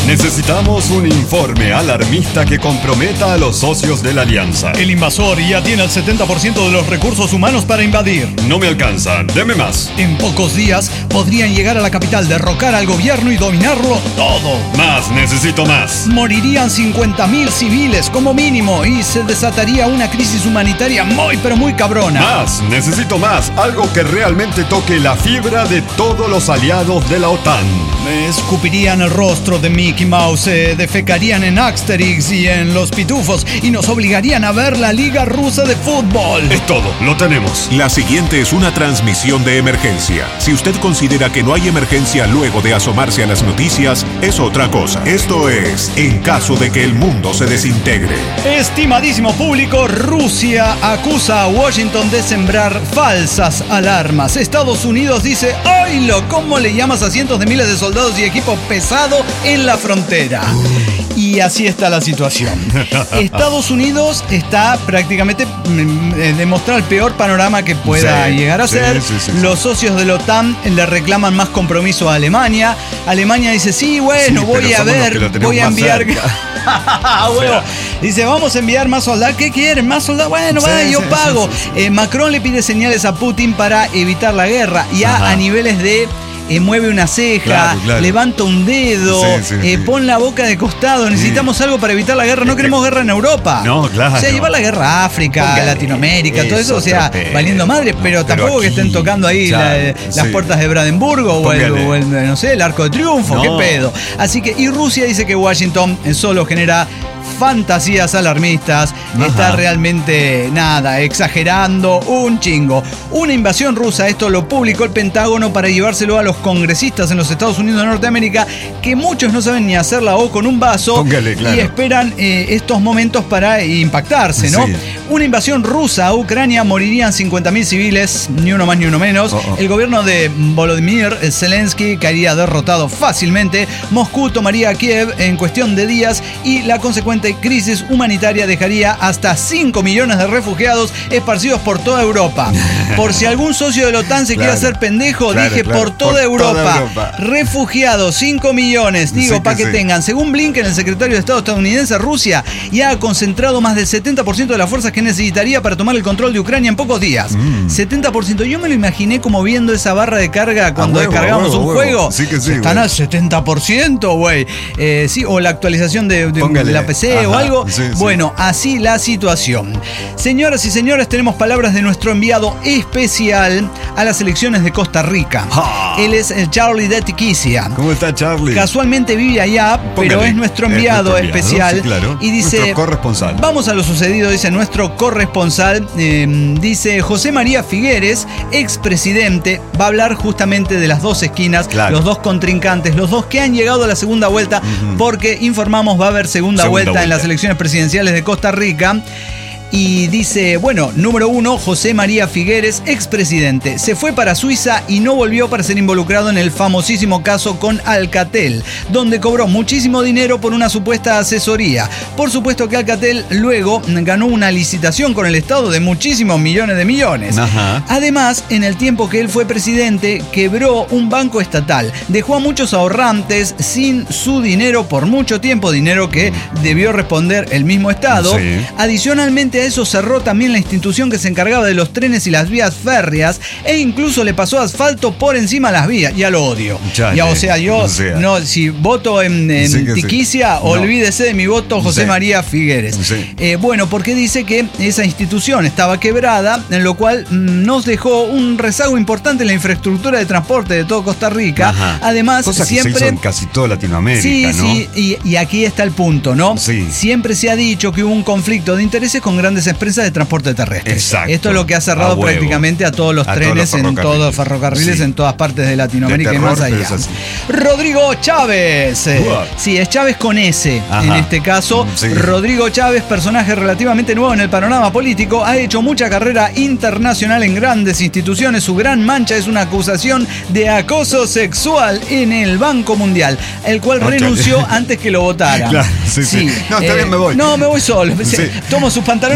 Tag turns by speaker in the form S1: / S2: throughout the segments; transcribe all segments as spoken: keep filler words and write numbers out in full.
S1: Necesitamos un informe alarmista que comprometa a los socios de la alianza.
S2: El invasor ya tiene el setenta por ciento de los recursos humanos para invadir.
S1: No me alcanza, deme más.
S2: En pocos días podrían llegar a la capital, derrocar al gobierno y dominarlo todo.
S1: Más, necesito más.
S2: Morirían cincuenta mil civiles como mínimo y se desataría una crisis humanitaria muy pero muy cabrona.
S1: Más, necesito más. Algo que realmente toque la fibra de todos los aliados de la OTAN.
S2: Me escupirían el rostro de Mickey Mouse, eh, defecarían en Asterix y en Los Pitufos y nos obligarían a ver la Liga Rusa de Fútbol.
S1: Es todo, lo tenemos.
S3: La siguiente es una transmisión de emergencia. Si usted considera que no hay emergencia luego de asomarse a las noticias, es otra cosa. Esto es en caso de que el mundo se desintegre.
S2: Estimadísimo público, Rusia acusa a Washington de sembrar falsas alarmas. Estados Unidos dice, ¡oilo! ¿Cómo le llamas a cientos de miles de soldados y equipo pesado en la frontera? Y así está la situación. Estados Unidos está prácticamente mm, demostrando el peor panorama que pueda sí, llegar a sí, ser. Sí, sí, Los sí. socios de la OTAN le reclaman más compromiso a Alemania. Alemania dice, sí, bueno, sí, voy a ver, voy a enviar... bueno, o sea, dice, vamos a enviar más soldados. ¿Qué quieren? ¿Más soldados? Bueno, sí, va, yo sí, pago. Sí, sí, sí. Eh, Macron le pide señales a Putin para evitar la guerra. Ya Ajá. a niveles de... Eh, mueve una ceja, claro, claro. levanta un dedo, sí, sí, eh, sí. pon la boca de costado. Necesitamos sí. algo para evitar la guerra. No queremos guerra en Europa.
S1: No, claro.
S2: O sea, llevar la guerra a África, Póngale. Latinoamérica, eso, todo eso, o sea, tropeo. valiendo madre, pero no, tampoco pero aquí, que estén tocando ahí claro, la, las sí. puertas de Brandenburgo o el, o el, no sé, el Arco de Triunfo. No. ¿Qué pedo? Así que, y Rusia dice que Washington solo genera fantasías alarmistas. Ajá. Está realmente, nada, exagerando un chingo. Una invasión rusa, esto lo publicó el Pentágono para llevárselo a los congresistas en los Estados Unidos de Norteamérica, que muchos no saben ni hacer la O con un vaso. Póngale, claro. Y esperan eh, estos momentos para impactarse, ¿no? Sí. Una invasión rusa a Ucrania, morirían cincuenta mil civiles, ni uno más ni uno menos. Oh, oh. El gobierno de Volodymyr Zelensky caería derrotado fácilmente. Moscú tomaría Kiev en cuestión de días y la consecuente crisis humanitaria dejaría hasta cinco millones de refugiados esparcidos por toda Europa. Por si algún socio de la OTAN se claro, quiere hacer pendejo, claro, dije claro, por, toda, por Europa. toda Europa. Refugiados, cinco millones, digo, sí para que, que sí. tengan. Según Blinken, el secretario de Estado estadounidense, Rusia ya ha concentrado más del setenta por ciento de las fuerzas que necesitaría para tomar el control de Ucrania en pocos días. Mm. setenta por ciento. Yo me lo imaginé como viendo esa barra de carga cuando huevo, descargamos huevo, un huevo. juego.
S1: Sí que sí,
S2: Están güey. al setenta por ciento, güey. Eh, sí, o la actualización de, de, de la P C Ajá, o algo. Sí, sí. Bueno, así la situación. Señoras y señores, tenemos palabras de nuestro enviado especial a las elecciones de Costa Rica. Ah. Él es el Charlie de Tiquicia.
S1: ¿Cómo está, Charlie?
S2: Casualmente vive allá, Póngale. pero es nuestro enviado, es nuestro enviado especial. Sí,
S1: claro.
S2: Y dice,
S1: nuestro corresponsal.
S2: Vamos a lo sucedido, dice nuestro corresponsal. Eh, dice José María Figueres, expresidente, va a hablar justamente de las dos esquinas, claro. los dos contrincantes, los dos que han llegado a la segunda vuelta, uh-huh. porque informamos va a haber segunda, segunda vuelta, vuelta en las elecciones presidenciales de Costa Rica. Y dice, bueno, número uno, José María Figueres, expresidente. Se fue para Suiza y no volvió para ser involucrado en el famosísimo caso con Alcatel, donde cobró muchísimo dinero por una supuesta asesoría. Por supuesto que Alcatel luego ganó una licitación con el Estado de muchísimos millones de millones. Ajá. Además, en el tiempo que él fue presidente, quebró un banco estatal. Dejó a muchos ahorrantes sin su dinero por mucho tiempo, dinero que debió responder el mismo Estado. Sí. Adicionalmente a eso cerró también la institución que se encargaba de los trenes y las vías férreas e incluso le pasó asfalto por encima de las vías. Ya lo odio. Chale, ya, o sea, yo o sea. no, si voto en, en sí Tiquicia, sí. olvídese no. de mi voto José sí. María Figueres. Sí. Eh, bueno, porque dice que esa institución estaba quebrada, en lo cual mm, nos dejó un rezago importante en la infraestructura de transporte de todo Costa Rica. Ajá. Además,
S1: Cosa
S2: siempre
S1: que se hizo en casi toda Latinoamérica,
S2: sí,
S1: ¿no?
S2: Sí, y, y aquí está el punto, ¿no? Sí. Siempre se ha dicho que hubo un conflicto de intereses con grandes empresas de transporte terrestre. Exacto. Esto es lo que ha cerrado a prácticamente a todos los a trenes todos los en todos los ferrocarriles sí. en todas partes de Latinoamérica de terror, y más allá. Rodrigo Chávez. Wow. Sí, es Chávez con S. Ajá. En este caso, sí. Rodrigo Chávez, personaje relativamente nuevo en el panorama político, ha hecho mucha carrera internacional en grandes instituciones. Su gran mancha es una acusación de acoso sexual en el Banco Mundial, el cual okay. renunció antes que lo votaran.
S1: Claro, sí, sí. sí. No, está eh, bien, me voy.
S2: No, me voy solo. Sí. Tomo sus pantalones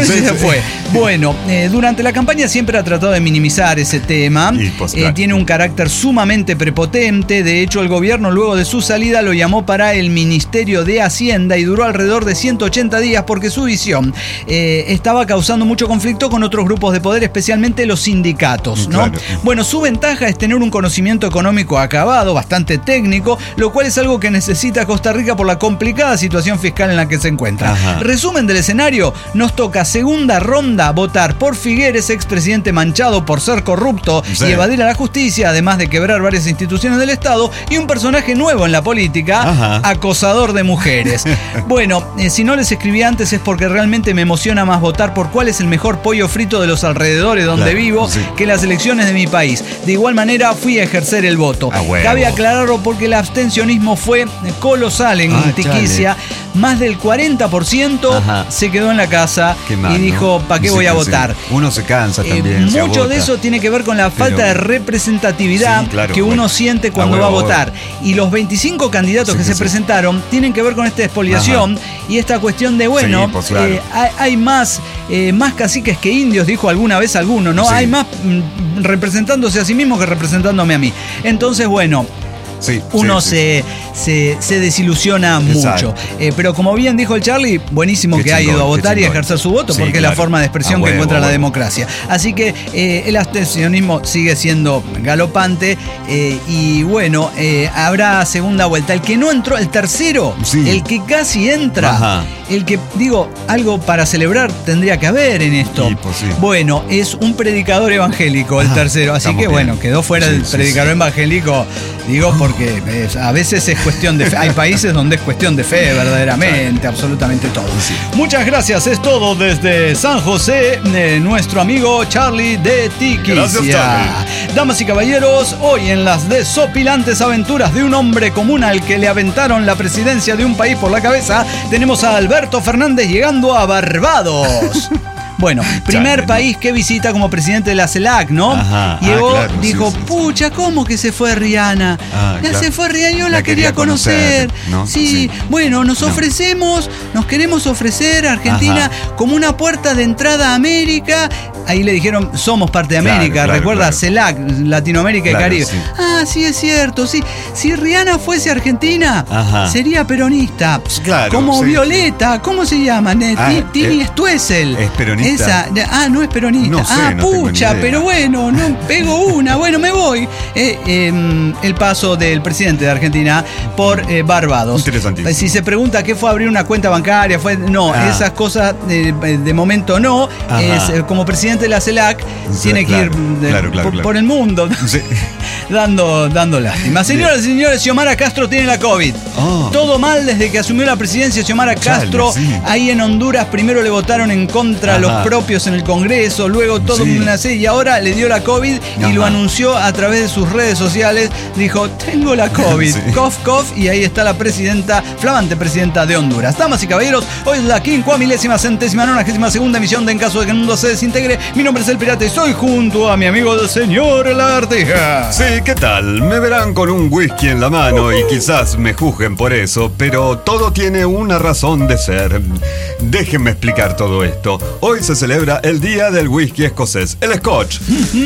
S2: con eso sí, se sí. fue. Bueno, eh, durante la campaña siempre ha tratado de minimizar ese tema. Y, pues, claro. eh, tiene un carácter sumamente prepotente. De hecho, el gobierno luego de su salida lo llamó para el Ministerio de Hacienda y duró alrededor de ciento ochenta días porque su visión eh, estaba causando mucho conflicto con otros grupos de poder, especialmente los sindicatos, ¿no? Claro. Bueno, su ventaja es tener un conocimiento económico acabado, bastante técnico, lo cual es algo que necesita Costa Rica por la complicada situación fiscal en la que se encuentra. Ajá. Resumen del escenario, nos toca segunda ronda votar por Figueres, expresidente manchado por ser corrupto sí. y evadir a la justicia, además de quebrar varias instituciones del Estado, y un personaje nuevo en la política, Ajá. acosador de mujeres. Bueno, eh, si no les escribí antes es porque realmente me emociona más votar por cuál es el mejor pollo frito de los alrededores donde claro, vivo sí. que las elecciones de mi país. De igual manera fui a ejercer el voto. Ah, Cabe aclararlo porque el abstencionismo fue colosal en ah, Tiquicia. Chale. Más del cuarenta por ciento Ajá. se quedó en la casa mal, y dijo, ¿no? ¿para qué voy a votar?
S1: Sí. Uno se cansa también.
S2: Eh, mucho de eso tiene que ver con la falta Pero... de representatividad sí, claro, que uno bueno. siente cuando ah, bueno, va a votar. Bueno. Y los veinticinco candidatos sí, que, que se sí. presentaron tienen que ver con esta expoliación Ajá. y esta cuestión de, bueno, sí, pues, claro. eh, hay, hay más, eh, más caciques que indios, dijo alguna vez alguno, ¿no? Sí. Hay más mm, representándose a sí mismo que representándome a mí. Entonces, bueno... Sí, uno sí, se, sí. Se, se desilusiona Exacto. mucho. Eh, pero como bien dijo el Charlie, buenísimo qué que chingón, ha ido a votar y a ejercer su voto, sí, porque claro. es la forma de expresión ah, que huevo, encuentra huevo. la democracia. Así que eh, el abstencionismo sigue siendo galopante eh, y bueno, eh, habrá segunda vuelta. El que no entró, el tercero, sí. el que casi entra, Ajá. el que, digo, algo para celebrar tendría que haber en esto. Sí, pues sí. Bueno, es un predicador evangélico el ah, tercero, así que bien. bueno, quedó fuera sí, el sí, predicador sí. evangélico, digo, porque Porque es, a veces es cuestión de fe. Hay países donde es cuestión de fe, verdaderamente, absolutamente todo. Sí. Muchas gracias, es todo desde San José, eh, nuestro amigo Charlie de Tiquicia. Gracias, Charlie. Damas y caballeros, hoy en las desopilantes aventuras de un hombre común al que le aventaron la presidencia de un país por la cabeza, tenemos a Alberto Fernández llegando a Barbados. Bueno, primer Chale, país ¿no? que visita como presidente de la CELAC, ¿no? Ajá, Llegó, ah, claro, dijo, sí, sí, pucha, ¿cómo que se fue Rihanna? Ah, ya claro. se fue Rihanna, yo la, la quería, quería conocer. conocer ¿no? sí, sí, bueno, nos no. ofrecemos, nos queremos ofrecer a Argentina Ajá. como una puerta de entrada a América. Ahí le dijeron, somos parte de América, claro, claro, recuerda, claro. CELAC, Latinoamérica claro, y Caribe. Sí. Ah, sí, es cierto, sí. Si Rihanna fuese argentina, Ajá. sería peronista. Claro, como sí. Violeta, ¿cómo se llama? Ah, Tini eh, Stoessel.
S1: Es peronista.
S2: Esa, ah, no es peronista. No sé, ah, no pucha, pero bueno, no pego una, bueno, me voy. Eh, eh, el paso del presidente de Argentina por eh, Barbados.
S1: Interesantísimo.
S2: Si se pregunta qué fue abrir una cuenta bancaria, fue no, ah. esas cosas eh, de momento no. Es, eh, como presidente de la CELAC, sí, tiene claro, que ir de, claro, claro, por, claro. por el mundo sí. dando, dando lástima. Señoras y señores, Xiomara Castro tiene la COVID. Oh. Todo mal desde que asumió la presidencia Xiomara Castro. Chale, sí. Ahí en Honduras primero le votaron en contra a los propios en el Congreso, luego todo sí. una serie, y ahora le dio la COVID Ajá. y lo anunció a través de sus redes sociales. Dijo, tengo la COVID, sí. cough, cough, y ahí está la presidenta, flamante presidenta de Honduras. Damas y caballeros, hoy es la quincuamilésima centésima nonagésima segunda emisión de En Caso de que el Mundo se Desintegre. Mi nombre es El Pirata y soy junto a mi amigo el señor Lagartija.
S1: Sí, ¿qué tal? Me verán con un whisky en la mano uh-huh. y quizás me juzguen por eso, pero todo tiene una razón de ser. Déjenme explicar todo esto. Hoy se celebra el Día del Whisky Escocés, el Scotch.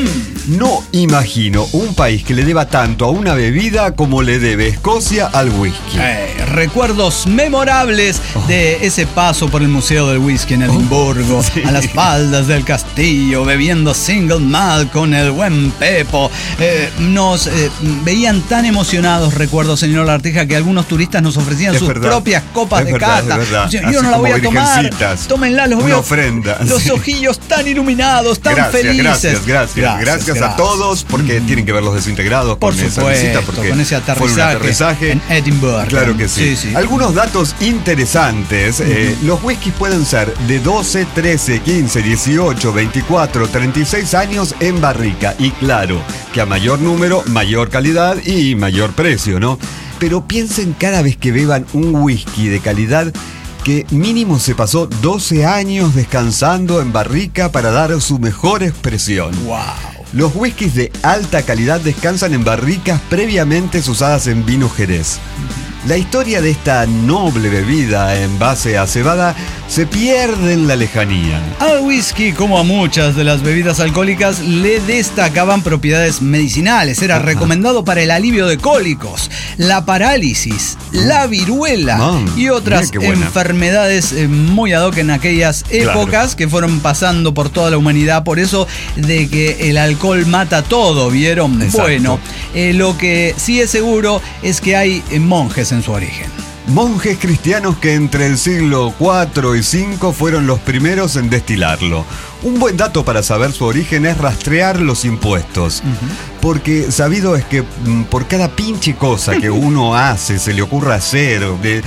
S1: No imagino un país que le deba tanto a una bebida como le debe Escocia al whisky.
S2: Eh, recuerdos memorables oh. de ese paso por el Museo del Whisky en Edimburgo, oh, sí. a las faldas del castillo, bebiendo single malt con el buen Pepo. Eh, nos eh, veían tan emocionados, recuerdo, señor Lagartija, que algunos turistas nos ofrecían es sus verdad. propias copas es de verdad, cata. Yo Así no la voy a tomar. Tómenla, los veo.
S1: Ofrenda.
S2: Los sí. ojillos tan iluminados, tan
S1: gracias,
S2: felices.
S1: Gracias, gracias, gracias. Gracias, gracias a todos, porque mm. tienen que verlos desintegrados
S2: por
S1: con
S2: supuesto,
S1: esa visita, porque
S2: con ese aterrizaje,
S1: fue un aterrizaje
S2: en Edimburgo.
S1: Claro que sí. sí, sí. Algunos datos interesantes. Mm. Eh, los whiskies pueden ser de doce, trece, quince, dieciocho, veinticuatro, treinta y seis años en barrica. Y claro, que a mayor número, mayor calidad y mayor precio, ¿no? Pero piensen cada vez que beban un whisky de calidad que mínimo se pasó doce años descansando en barrica para dar su mejor expresión. ¡Wow! Los whiskies de alta calidad descansan en barricas previamente usadas en vino Jerez. La historia de esta noble bebida en base a cebada se pierde en la lejanía.
S2: Al whisky, como a muchas de las bebidas alcohólicas, le destacaban propiedades medicinales. Era Ajá. recomendado para el alivio de cólicos, la parálisis, la viruela Man, y otras enfermedades muy ad hoc en aquellas épocas claro. que fueron pasando por toda la humanidad. Por eso de que el alcohol mata todo, ¿vieron? Exacto. Bueno, eh, lo que sí es seguro es que hay monjes en su origen.
S1: Monjes cristianos que entre el siglo cuatro y cinco fueron los primeros en destilarlo. Un buen dato para saber su origen es rastrear los impuestos. Uh-huh. Porque sabido es que por cada pinche cosa que uno hace, se le ocurra hacer,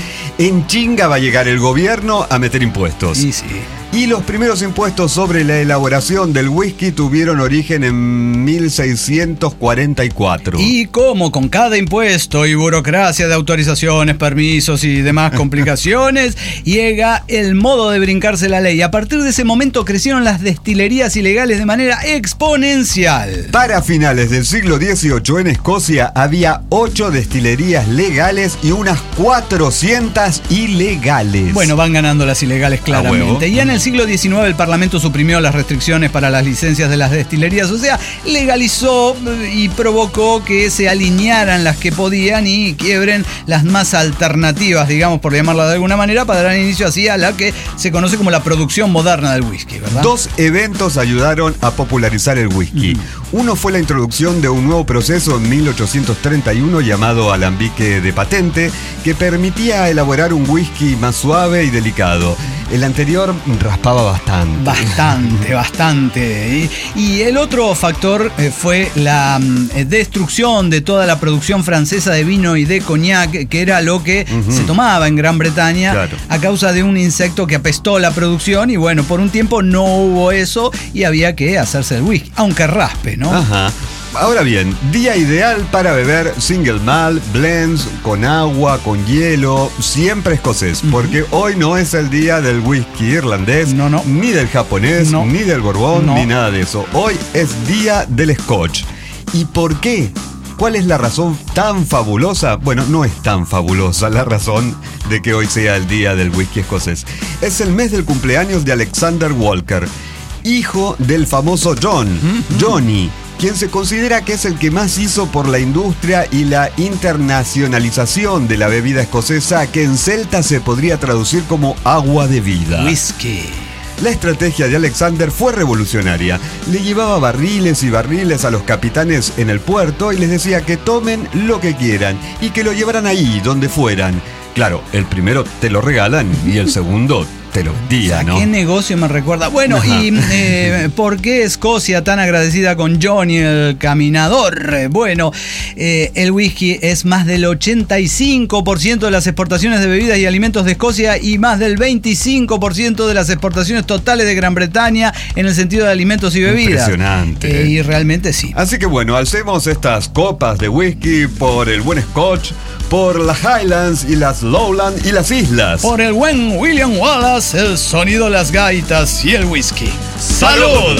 S1: en chinga va a llegar el gobierno a meter impuestos.
S2: Sí, sí.
S1: Y los primeros impuestos sobre la elaboración del whisky tuvieron origen en mil seiscientos cuarenta y cuatro.
S2: Y como con cada impuesto y burocracia de autorizaciones, permisos y demás complicaciones, llega el modo de brincarse la ley. A partir de ese momento crecieron las destilerías ilegales de manera exponencial.
S1: Para finales del siglo dieciocho en Escocia había ocho destilerías legales y unas cuatrocientas ilegales.
S2: Bueno, van ganando las ilegales claramente. Y en el siglo diecinueve el Parlamento suprimió las restricciones para las licencias de las destilerías, o sea, legalizó y provocó que se alinearan las que podían y quiebren las más alternativas, digamos, por llamarla de alguna manera, para dar inicio así a la que se conoce como la producción moderna del whisky, ¿verdad?
S1: Dos eventos ayudaron a popularizar el whisky. Mm. Uno fue la introducción de un nuevo proceso en mil ochocientos treinta y uno llamado alambique de patente, que permitía elaborar un whisky más suave y delicado. El anterior raspaba bastante.
S2: Bastante, bastante. Y, y el otro factor eh, fue la eh, destrucción de toda la producción francesa de vino y de coñac, que era lo que uh-huh. se tomaba en Gran Bretaña, claro. a causa de un insecto que apestó la producción. Y bueno, por un tiempo no hubo eso y había que hacerse el whisky, aunque raspe, ¿no?
S1: Ajá. Ahora bien, día ideal para beber single malt, blends, con agua, con hielo, siempre escocés, uh-huh. porque hoy no es el día del whisky irlandés,
S2: no, no.
S1: ni del japonés,
S2: no.
S1: ni del borbón,
S2: no.
S1: ni nada de eso. Hoy es día del scotch. ¿Y por qué? ¿Cuál es la razón tan fabulosa? Bueno, no es tan fabulosa la razón de que hoy sea el día del whisky escocés. Es el mes del cumpleaños de Alexander Walker, hijo del famoso John, uh-huh. Johnny, quien se considera que es el que más hizo por la industria y la internacionalización de la bebida escocesa, que en celta se podría traducir como agua de vida.
S2: Whisky.
S1: La estrategia de Alexander fue revolucionaria. Le llevaba barriles y barriles a los capitanes en el puerto y les decía que tomen lo que quieran y que lo llevaran ahí, donde fueran. Claro, el primero te lo regalan y el segundo te lo vendía, ¿no?
S2: ¿Qué negocio me recuerda? Bueno, Ajá. y eh, ¿por qué Escocia tan agradecida con Johnny el Caminador? Bueno, eh, el whisky es más del ochenta y cinco por ciento de las exportaciones de bebidas y alimentos de Escocia y más del veinticinco por ciento de las exportaciones totales de Gran Bretaña en el sentido de alimentos y bebidas.
S1: Impresionante.
S2: Eh, y realmente sí.
S1: Así que bueno, alcemos estas copas de whisky por el buen Scotch, por las Highlands y las Lowlands y las islas.
S2: Por el buen William Wallace, el sonido de las gaitas y el whisky. ¡Salud!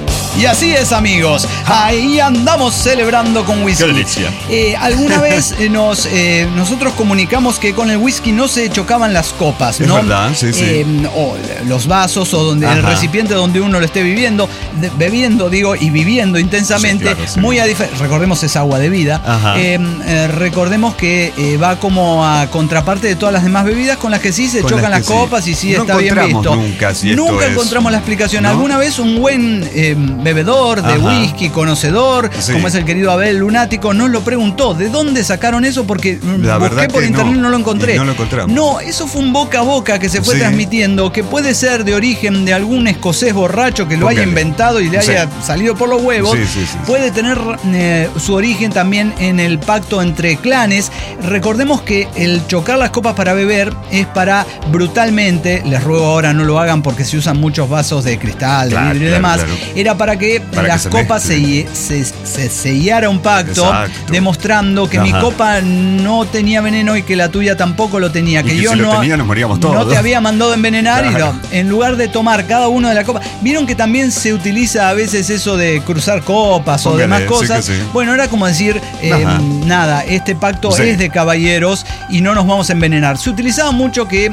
S2: Y así es, amigos. Ahí andamos celebrando con whisky.
S1: ¡Qué delicia!
S2: Eh, alguna vez eh, nos eh, nosotros comunicamos que con el whisky no se chocaban las copas,
S1: es
S2: ¿no?
S1: verdad, sí, sí.
S2: Eh, o los vasos o donde
S1: Ajá.
S2: el recipiente donde uno lo esté viviendo, de, bebiendo, digo, y viviendo intensamente.
S1: Sí, claro, sí.
S2: Muy a diferencia. Recordemos, es agua de vida. Eh, eh, recordemos que eh, va como a contraparte de todas las demás bebidas con las que sí se
S1: con
S2: chocan
S1: las,
S2: las copas
S1: sí.
S2: y sí
S1: no
S2: está bien visto.
S1: Nunca, si
S2: nunca
S1: esto
S2: encontramos
S1: es...
S2: la explicación.
S1: ¿No?
S2: Alguna vez un buen eh, bebedor de
S1: Ajá.
S2: whisky, conocedor,
S1: sí.
S2: como es el querido Abel Lunático, nos lo preguntó. ¿De dónde sacaron eso? Porque
S1: la
S2: busqué por internet y no, no lo encontré.
S1: No lo encontramos.
S2: No, eso fue un boca a boca que se fue
S1: sí.
S2: transmitiendo, que puede ser de origen de algún escocés borracho que lo
S1: Póngale.
S2: haya inventado y le
S1: sí.
S2: haya salido por los huevos.
S1: Sí, sí, sí,
S2: puede tener eh, su origen también en el pacto entre clanes. Recordemos que el chocar las copas para beber es para brutalmente, les ruego ahora no lo hagan porque se usan muchos vasos de cristal, de
S1: claro,
S2: vidrio y
S1: claro,
S2: demás,
S1: claro.
S2: era para para que
S1: para
S2: las
S1: que se
S2: copas se, se, se sellara un pacto,
S1: exacto,
S2: demostrando que Ajá. mi copa no tenía veneno y que la tuya tampoco lo tenía, que,
S1: y que
S2: yo
S1: si
S2: no,
S1: lo tenía, nos moríamos todos.
S2: no te había mandado a envenenar, claro. y no, en lugar de tomar cada uno de la copa, vieron que también se utiliza a veces eso de cruzar copas Póngale, o demás cosas, sí sí. bueno, era como decir, eh, nada, este pacto sí. es de caballeros y no nos vamos a envenenar. Se utilizaba mucho que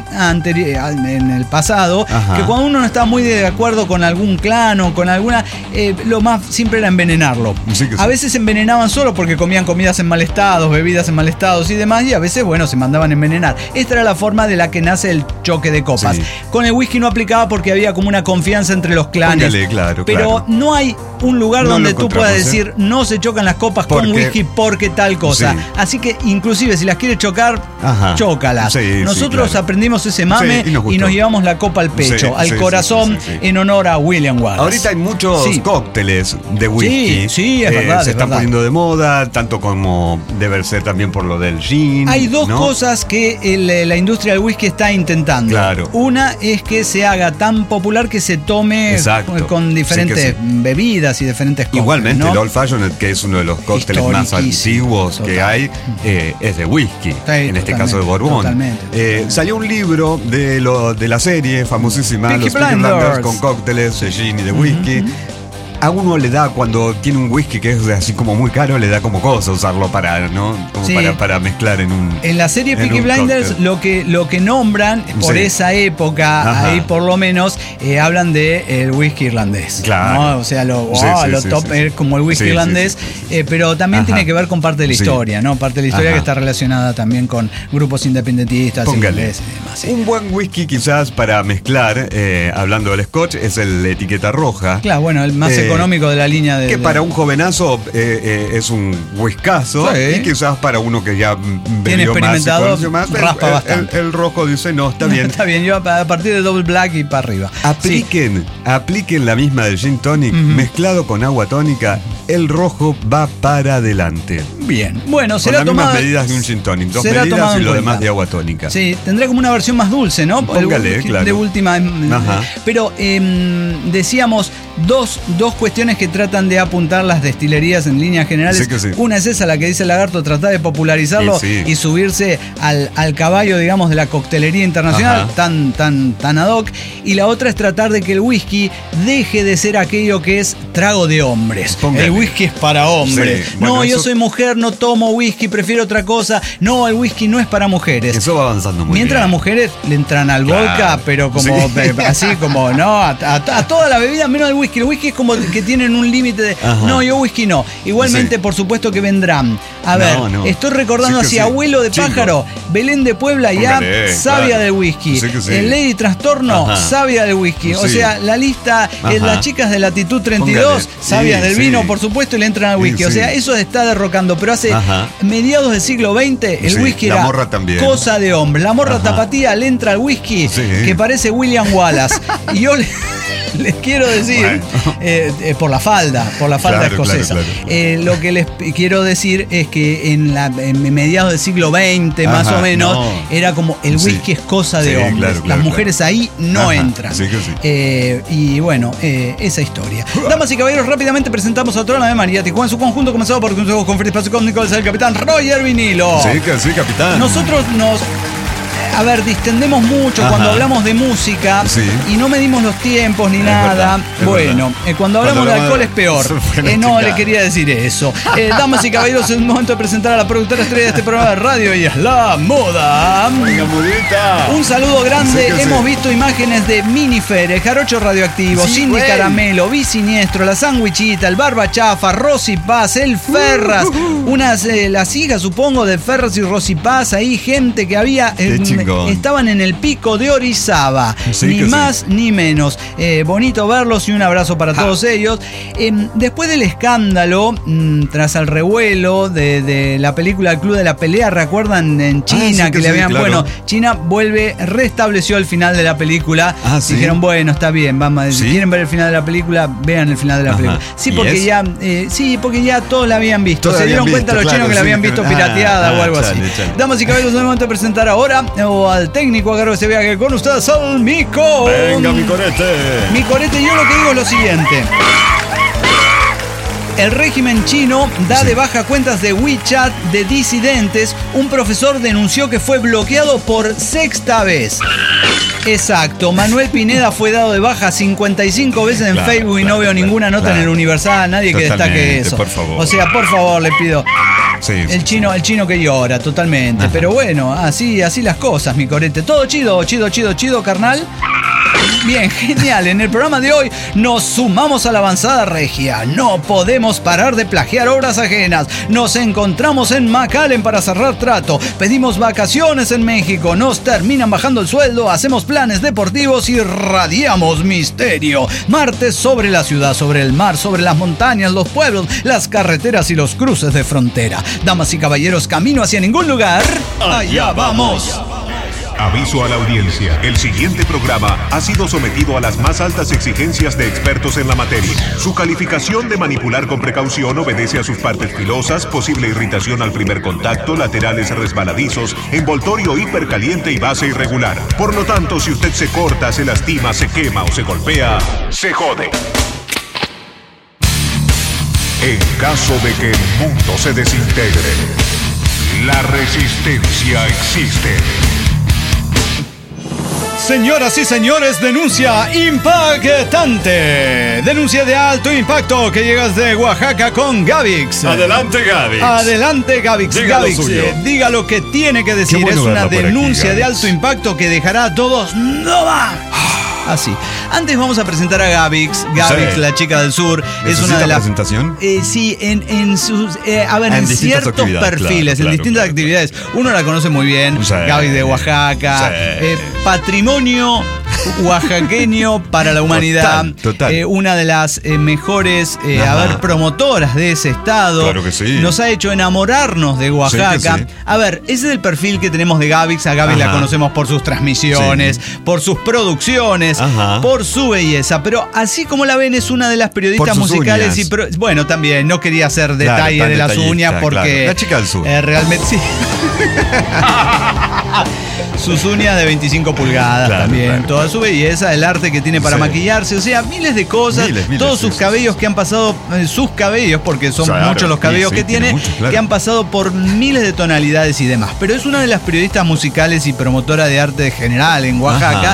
S2: en el pasado, Ajá. que cuando uno no estaba muy de acuerdo con algún clan o con alguna, eh, lo más simple era envenenarlo. Sí a sí. veces envenenaban solo porque comían comidas en mal estado, bebidas en mal estado y demás, y a veces, bueno, se mandaban a envenenar. Esta era la forma de la que nace el choque de copas. Sí. Con el whisky no aplicaba porque había como una confianza entre los clanes. Póngale, claro, pero claro. no hay un lugar no donde tú puedas decir, ¿eh? no se chocan las copas porque, con whisky porque tal cosa. Sí. Así que, inclusive, si las quieres chocar, Ajá. chócalas. Sí, Nosotros sí, claro. aprendimos ese mame sí, y, nos y nos llevamos la copa al pecho, sí, al sí, corazón, sí, sí, sí. en honor a William Wallace.
S1: Ahorita hay muchos sí. cócteles de
S2: Sí,
S1: whisky.
S2: sí, es
S1: eh,
S2: verdad.
S1: Se
S2: es
S1: están
S2: verdad.
S1: poniendo de moda, tanto como debe ser también por lo del gin.
S2: Hay dos
S1: ¿no?
S2: cosas que el, la industria del whisky está intentando.
S1: Claro.
S2: Una es que se haga tan popular que se tome Exacto. con diferentes sí, sí. bebidas y diferentes cosas.
S1: Igualmente,
S2: ¿no?
S1: el Old Fashioned, que es uno de los cócteles más antiguos total. que hay, eh, es de whisky. Sí, en este caso de Borbón.
S2: Totalmente, totalmente.
S1: Eh, salió un libro de, lo, de la serie famosísima,
S2: Peaky
S1: Los Peaky Blinders, con cócteles de gin y de whisky. Uh-huh. A uno le da, cuando tiene un whisky que es así como muy caro, le da como cosa usarlo para, ¿no? Como sí. para, para mezclar en un.
S2: En la serie Peaky Blinders, lo que, lo que nombran por sí. esa época, Ajá. ahí por lo menos, eh, hablan de el whisky irlandés.
S1: Claro.
S2: ¿no? O sea, lo, oh,
S1: sí, sí,
S2: lo
S1: sí,
S2: top,
S1: sí, sí.
S2: como el whisky
S1: sí,
S2: irlandés,
S1: sí, sí, sí.
S2: Eh, pero también
S1: Ajá.
S2: tiene que ver con parte de la historia, sí. ¿no? Parte de la historia Ajá. que está relacionada también con grupos independentistas.
S1: Póngale. Y demás, sí. Un buen whisky quizás para mezclar, eh, hablando del Scotch, es el etiqueta roja.
S2: Claro, bueno, el más eh, económico de la línea. De,
S1: que
S2: de...
S1: para un jovenazo eh, eh, es un whiskazo sí. y quizás para uno que ya
S2: tiene experimentado
S1: más, más,
S2: raspa
S1: el,
S2: bastante.
S1: El, el rojo dice no, está bien.
S2: Está bien, yo a partir de Double Black y para arriba.
S1: Apliquen, sí. apliquen la misma del gin tonic, uh-huh. mezclado con agua tónica, el rojo va para adelante.
S2: Bien, bueno, será
S1: con las
S2: tomado,
S1: mismas medidas de un gin tonic, dos medidas y lo
S2: cuenta.
S1: demás de agua tónica.
S2: Sí, tendrá como una versión más dulce, ¿no?
S1: Póngale,
S2: el,
S1: claro.
S2: De última.
S1: Ajá.
S2: Pero eh, decíamos dos, dos cuestiones que tratan de apuntar las destilerías en líneas generales.
S1: Sí sí.
S2: Una es esa, la que dice Lagarto, tratar de popularizarlo sí, sí. y subirse al, al caballo, digamos, de la coctelería internacional, tan, tan, tan ad hoc. Y la otra es tratar de que el whisky deje de ser aquello que es trago de hombres. Póngale. El whisky es para hombres. Sí. Bueno, no, eso... yo soy mujer, no tomo whisky, prefiero otra cosa. No, el whisky no es para mujeres.
S1: Eso va avanzando muy
S2: Mientras
S1: bien.
S2: las mujeres le entran al claro. vodka, pero como sí. así como, no, a, a, a toda la bebida menos el whisky. El whisky es como que tienen un límite de, Ajá. no, yo whisky no. Igualmente, sí. por supuesto que vendrán. A ver, no, no. estoy recordando sí así, sí. Abuelo de Chico. Pájaro, Belén de Puebla, ya sabia claro. del whisky. Sí sí. El Lady Trastorno, Ajá. sabia del whisky. O sí. sea, la lista, eh, las chicas de Latitud treinta y dos, Póngale. sabias sí, del vino, sí. por supuesto, y le entran al whisky. Sí, o sea, sí. eso está derrocando. Pero hace Ajá. mediados del siglo veinte, el sí. whisky
S1: la
S2: era
S1: morra también.
S2: cosa de hombre. La morra Ajá. tapatía le entra al whisky, sí. que parece William Wallace. Y yo le... les quiero decir, bueno. eh, eh, por la falda, por la falda claro, escocesa. Claro, claro. Eh, lo que les quiero decir es que en, la, en mediados del siglo veinte, Ajá, más o menos, no. era como el whisky sí. es cosa de sí, hombres. Claro, claro, Las mujeres claro. ahí no Ajá, entran.
S1: Sí que sí.
S2: Eh, y bueno, eh, esa historia. Damas y caballeros, rápidamente presentamos a Trona de María Tijuana en su conjunto, comenzado por Consejo con Felipe Espacio Cósmico, el capitán Roger Vinilo.
S1: Sí, que sí, capitán.
S2: Nosotros nos... A ver, distendemos mucho Ajá. cuando hablamos de música sí. y no medimos los tiempos ni es nada. Verdad, bueno, eh, cuando hablamos cuando de alcohol de... es peor. Eh, no le quería decir eso. Eh, damas y caballeros, es el momento de presentar a la productora estrella de este programa de radio y es la moda.
S1: Venga, mudita.
S2: Un saludo grande. Sí Hemos sí. visto imágenes de Minifer, el Jarocho Radioactivo, sí, Cindy wey. Caramelo, Biciniestro, la Sandwichita, el Barba Chafa, Rosy Paz, el Ferras, uh, uh, uh. unas eh, las hijas, supongo, de Ferras y Rosy Paz. Ahí gente que había. Eh, Estaban en el pico de Orizaba, sí, ni más sí. ni menos. Eh, bonito verlos y un abrazo para ja. todos ellos. Eh, después del escándalo, mmm, tras el revuelo de, de la película El Club de la Pelea, ¿recuerdan? En China, ah, sí, que, que le habían. Sí, claro. Bueno, China vuelve, restableció el final de la película. Ah, ¿sí? Dijeron, bueno, está bien, vamos, ¿sí? si quieren ver el final de la película, vean el final de la Ajá. película. Sí, porque es? ya, eh, sí, porque ya todos la habían visto. Todos Se dieron visto, cuenta los claro, chinos que sí, la habían visto pirateada ah, o algo chale, así. Chale. Damas y caballeros, es el momento de presentar ahora o al técnico a cargo de ese viaje con ustedes, al Mico.
S1: Venga, mi corete.
S2: Mi corete, yo lo que digo es lo siguiente. El régimen chino da
S1: Sí.
S2: de baja cuentas de WeChat de disidentes. Un profesor denunció que fue bloqueado por sexta vez. Exacto, Manuel Pineda fue dado de baja cincuenta y cinco veces en
S1: Claro,
S2: Facebook y
S1: claro,
S2: no veo
S1: claro,
S2: ninguna nota
S1: claro.
S2: en el Universal, nadie que destaque
S1: Totalmente,
S2: eso.
S1: por favor.
S2: O sea, por favor, le pido.
S1: Sí,
S2: El
S1: sí,
S2: chino, el chino que llora, totalmente.
S1: Ajá.
S2: Pero bueno, así, así las cosas, mi corete. Todo chido, chido, chido, chido, carnal. Bien, genial. En el programa de hoy nos sumamos a la avanzada regia. No podemos parar de plagiar obras ajenas. Nos encontramos en McAllen para cerrar trato. Pedimos vacaciones en México. Nos terminan bajando el sueldo. Hacemos planes deportivos y radiamos misterio. Martes sobre la ciudad, sobre el mar, sobre las montañas, los pueblos, las carreteras y los cruces de frontera. Damas y caballeros, camino hacia ningún lugar. Allá vamos.
S3: Aviso a la audiencia. El siguiente programa ha sido sometido a las más altas exigencias de expertos en la materia. Su calificación de manipular con precaución obedece a sus partes filosas, posible irritación al primer contacto, laterales resbaladizos, envoltorio hipercaliente y base irregular. Por lo tanto, si usted se corta, se lastima, se quema o se golpea, se jode. En caso de que el mundo se desintegre, la resistencia existe.
S2: Señoras y señores, denuncia impactante. Denuncia de alto impacto que llega desde Oaxaca con Gavix.
S1: Adelante, Gaby.
S2: Adelante, Gavix.
S1: Diga lo
S2: Gavix,
S1: suyo.
S2: eh, diga lo que tiene que decir.
S1: Qué bueno
S2: Es una
S1: verla por aquí,
S2: denuncia de
S1: Gavix.
S2: alto impacto que dejará a todos no más. Así. Antes vamos a presentar a Gavix. Gavix,
S1: Sí.
S2: la chica del sur, es
S1: ¿Necesita
S2: una de las
S1: presentación?
S2: Eh, sí, en, en sus eh, a ver,
S1: En
S2: en,
S1: distintas
S2: ciertos
S1: actividades,
S2: perfiles,
S1: claro,
S2: en
S1: claro,
S2: distintas
S1: claro.
S2: actividades. Uno la conoce muy bien.
S1: Sí.
S2: Gavix de Oaxaca.
S1: Sí.
S2: eh, patrimonio oaxaqueño para la humanidad.
S1: Total, total.
S2: Eh, una de las eh, mejores eh, a
S1: Ajá.
S2: ver, promotoras de ese estado.
S1: Claro que sí.
S2: Nos ha hecho enamorarnos de Oaxaca.
S1: Sí que sí.
S2: A ver, ese es el perfil que tenemos de Gavix. A Gavix la
S1: Ajá.
S2: conocemos por sus transmisiones, por sus producciones,
S1: Ajá.
S2: por su belleza. Pero así como la ven, es una de las periodistas
S1: Por sus
S2: musicales
S1: uñas.
S2: y pro- bueno, también no quería hacer detalle
S1: tan
S2: de las
S1: detallista,
S2: uñas porque
S1: claro. La chica del sur.
S2: eh, realmente sí. Sus uñas de veinticinco pulgadas
S1: Claro,
S2: también,
S1: claro.
S2: toda su belleza, el arte que tiene para
S1: Sí.
S2: maquillarse, o sea, miles de cosas,
S1: Miles, miles,
S2: todos
S1: sí,
S2: sus
S1: sí,
S2: cabellos
S1: sí.
S2: que han pasado, eh, sus cabellos, porque son
S1: Claro,
S2: muchos los
S1: sí,
S2: cabellos
S1: sí,
S2: que
S1: tiene
S2: tiene,
S1: muchos, claro.
S2: que han pasado por miles de tonalidades y demás. Pero es una de las periodistas musicales y promotora de arte general en Oaxaca.
S1: Ajá.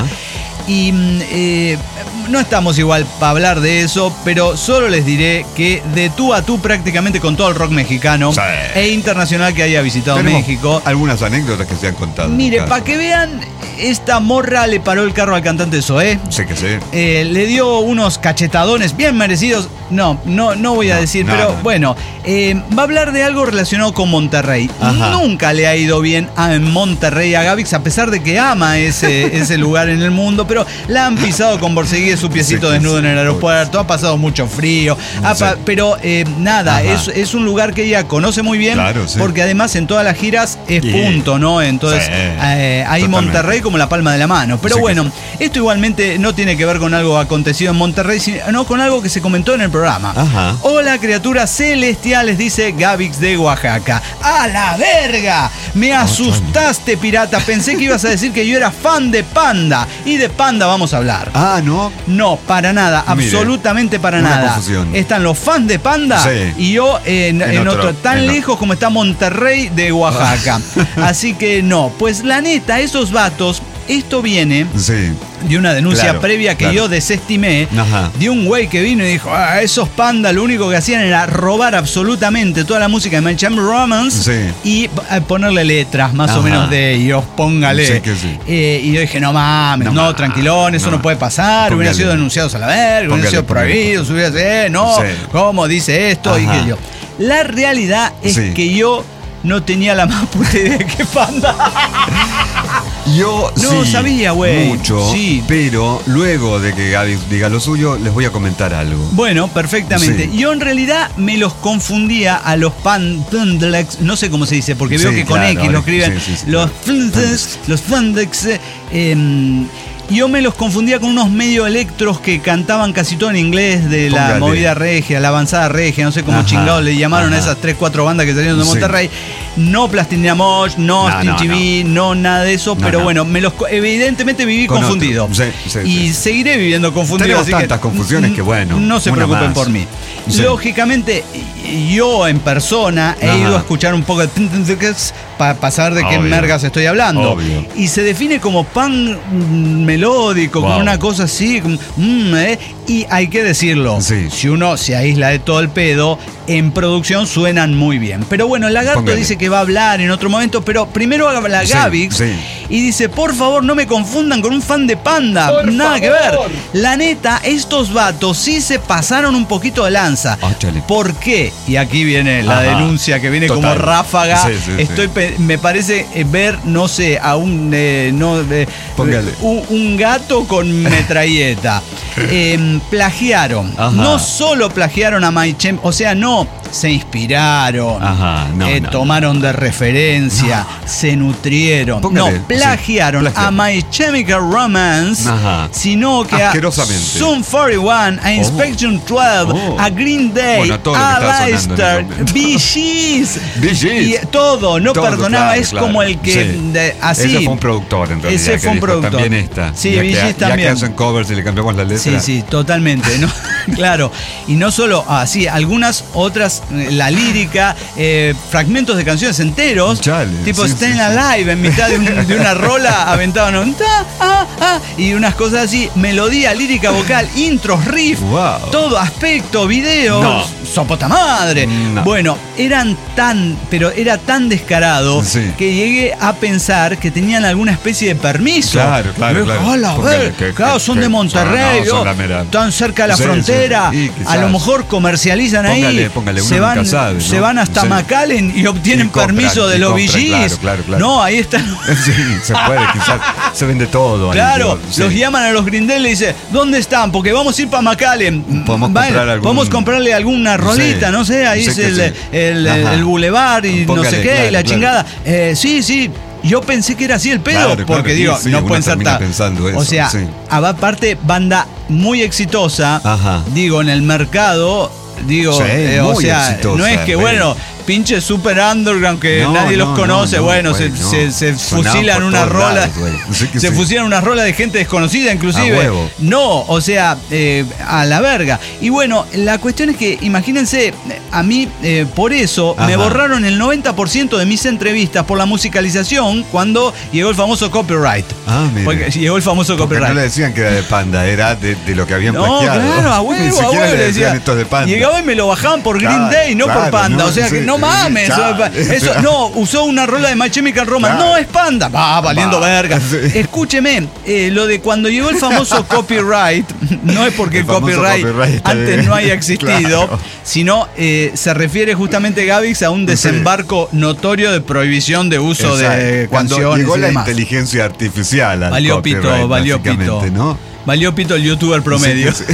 S2: Y mm, eh, no estamos igual para hablar de eso, pero solo les diré que de tú a tú prácticamente con todo el rock mexicano
S1: Sí.
S2: e internacional que haya visitado
S1: Tenemos
S2: México.
S1: algunas anécdotas que se han contado.
S2: Mire,
S1: Claro.
S2: para que vean, esta morra le paró el carro al cantante Zoé.
S1: Sé que sé.
S2: Eh, le dio unos cachetadones bien merecidos. No, no, no voy a
S1: No,
S2: decir,
S1: no,
S2: pero
S1: no.
S2: bueno, eh, va a hablar de algo relacionado con Monterrey.
S1: Ajá.
S2: Nunca le ha ido bien a en Monterrey a Gavix, a pesar de que ama ese, ese lugar en el mundo, pero la han pisado con Borseguí su piecito
S1: Sí,
S2: desnudo
S1: sí.
S2: en el aeropuerto, ha pasado mucho frío, ha
S1: Sí.
S2: pa- pero eh, nada,
S1: Ajá.
S2: es, es un lugar que ella conoce muy bien,
S1: Claro, sí.
S2: porque además en todas las giras es
S1: Sí.
S2: punto, ¿no? Entonces,
S1: Sí,
S2: eh, hay
S1: totalmente.
S2: Monterrey como la palma de la mano. Pero
S1: Sí que
S2: bueno,
S1: sí.
S2: esto igualmente no tiene que ver con algo acontecido en Monterrey, sino con algo que se comentó en el programa.
S1: Ajá.
S2: Hola, criaturas celestiales, dice Gavix de Oaxaca. ¡A la verga! Me asustaste, pirata. Pensé que ibas a decir que yo era fan de Panda. Y de Panda vamos a hablar.
S1: Ah, ¿no?
S2: No, para nada,
S1: Mire,
S2: absolutamente para
S1: una
S2: nada.
S1: confusión.
S2: Están los fans de Panda
S1: Sí.
S2: y yo en,
S1: En
S2: en
S1: otro,
S2: otro, tan
S1: en lo-
S2: lejos como está Monterrey de Oaxaca. Así que no, pues la neta, esos vatos, esto viene
S1: Sí.
S2: de una denuncia
S1: Claro,
S2: previa que
S1: claro.
S2: yo desestimé,
S1: Ajá.
S2: de un güey que vino y dijo, ah, esos Panda lo único que hacían era robar absolutamente toda la música de My Chemical Romance
S1: Sí.
S2: y eh, ponerle letras más
S1: Ajá.
S2: o menos de ellos, póngale.
S1: Sí que sí.
S2: Eh, y yo dije, no mames, no,
S1: No mames,
S2: tranquilón, eso no,
S1: no.
S2: puede pasar, hubieran
S1: Póngale.
S2: sido denunciados a la verga, hubieran
S1: Póngale,
S2: sido
S1: póngale.
S2: prohibidos, hubiera sido, eh, no,
S1: Sí.
S2: ¿cómo dice esto? Y
S1: Ajá.
S2: que yo. La realidad es
S1: Sí.
S2: que yo no tenía la más puta idea de que Panda.
S1: Yo
S2: No,
S1: sí,
S2: sabía, güey.
S1: mucho,
S2: Sí.
S1: pero luego de que Gaby diga lo suyo, les voy a comentar algo.
S2: Bueno, perfectamente.
S1: Sí.
S2: Yo en realidad me los confundía a los pan, Pandlex, no sé cómo se dice, porque veo
S1: Sí,
S2: que con
S1: claro,
S2: X
S1: ahora-
S2: lo escriben.
S1: sí, sí, sí,
S2: los
S1: claro.
S2: Pandlex, los Pandlex. eh, em, yo me los confundía con unos medio electros que cantaban casi todo en inglés de la
S1: Póngale.
S2: movida regia, la avanzada regia, no sé cómo
S1: Ajá,
S2: chingados le llamaron a
S1: ajá.
S2: esas tres, cuatro bandas que salieron de
S1: Sí.
S2: Monterrey. No Plastilina Mosh, no Austin T V, no. no nada de eso, no, pero no. bueno, me los, evidentemente viví Con confundido. Sí, sí, y sí, seguiré sí. viviendo confundido.
S1: Tenemos
S2: así
S1: tantas
S2: que,
S1: confusiones que bueno.
S2: No se preocupen más. por mí. Sí. Lógicamente, yo en persona he Ajá. ido a escuchar un poco de para pa saber de Obvio. qué mergas estoy hablando. Obvio. Y se define como punk melódico, wow. como una cosa así. Como, mm, eh, y hay que decirlo, sí. si uno se aísla de todo el pedo, en producción suenan muy bien. Pero bueno, Lagarto Póngale. dice que va a hablar en otro momento, pero primero habla sí, Gavix sí. y dice, por favor, no me confundan con un fan de Panda. Por Nada favor. que ver. La neta, estos vatos sí se pasaron un poquito de lanza. Oh, ¿Por qué? Y aquí viene la Ajá. denuncia que viene Total. como ráfaga. Sí, sí, Estoy sí. Me parece ver, no sé, a un, eh, no, eh, un, un gato con metralleta. eh, plagiaron. Ajá. No solo plagiaron a My Chem, o sea, no se inspiraron, Ajá, no, eh, no, tomaron no. de referencia, no. se nutrieron. Póngale, no, plagiaron sí, a My Chemical Romance, Ajá. sino que a Sum cuarenta y uno, a Inspection oh. doce, oh. a Green Day, bueno, a Leicester, Bee Gees, y todo, no todo, perdonaba, claro, es claro. como el que sí. de, así.
S1: Ese fue un productor en realidad.
S2: Ese fue un productor.
S1: También esta.
S2: Sí, Bee Gees también.
S1: Ya que hacen covers y le cambiamos la letra.
S2: Sí, sí, totalmente, ¿no? Claro. Y no solo así, ah, algunas otras, la lírica, eh, fragmentos de canciones enteros, Chale, tipo sí, Staying sí, Alive, sí. en mitad de, un, de una rola aventaban un ta, ah, ah, y unas cosas así, melodía, lírica vocal, intros, riff, wow. todo, aspecto, videos, no. sopota madre. No. Bueno, eran tan, pero era tan descarado sí. que llegué a pensar que tenían alguna especie de permiso.
S1: Claro, claro, claro.
S2: Hola, a ver, que, claro, que, son que, de Monterrey, son, no, son tan cerca de la sí, frontera, sí, sí. a lo mejor comercializan póngale, ahí, póngale se, van, sabe, se ¿no? van hasta sí. McAllen y obtienen y compran, permiso de los Bee Gees. Claro, claro, claro. No, ahí está.
S1: Sí, se puede, quizás se vende todo.
S2: Claro,
S1: ahí, sí.
S2: los llaman a los Green Day y le dicen, ¿dónde están? Porque vamos a ir para McAllen.
S1: Podemos,
S2: vale,
S1: comprar algún...
S2: podemos comprarle alguna rolita, sí. no sé, ahí sé es el, sí. el, el, el Boulevard y póngale, no sé qué, claro, y la claro. chingada. Eh, sí, sí. Yo pensé que era así el pedo, claro, porque claro, digo, sí, no pueden ser tan. O sea, sí. aparte, banda muy exitosa, Ajá. digo, en el mercado, digo, sí, eh, o sea, exitosa, no es que, bueno, pinche super underground que no, nadie no, los conoce, no, no, bueno, wey, se, no. se, se fusilan una rola, lados, se sí. fusilan una rola de gente desconocida inclusive. No, o sea, eh, a la verga. Y bueno, la cuestión es que, imagínense, a mí, eh, por eso, Ajá. me borraron el noventa por ciento de mis entrevistas por la musicalización cuando llegó el famoso copyright.
S1: Ah, mira.
S2: Porque llegó el famoso
S1: Porque
S2: copyright.
S1: no le decían que era de Panda, era de, de lo que habían
S2: no,
S1: plagiado.
S2: Claro, a huevo,
S1: Ni siquiera
S2: a huevo,
S1: le decían esto de Panda.
S2: Llegaba y me lo bajaban por Green claro, Day, no claro, por Panda. No, o sea, sí, que no mames. Eso, no, usó una rola de My Chemical Romance. Claro. No, es Panda. Va, valiendo Va. verga. Sí. Escúcheme, eh, lo de cuando llegó el famoso copyright, no es porque el, el copyright, copyright antes bien. no haya existido, claro. sino eh, se refiere justamente, Gavix, a un desembarco sí. notorio de prohibición de uso Exacto. de
S1: cuando
S2: canciones
S1: llegó
S2: y
S1: la
S2: demás.
S1: inteligencia artificial al
S2: Valió pito, valió pito. ¿no? Valió pito el youtuber promedio. Sí, sí.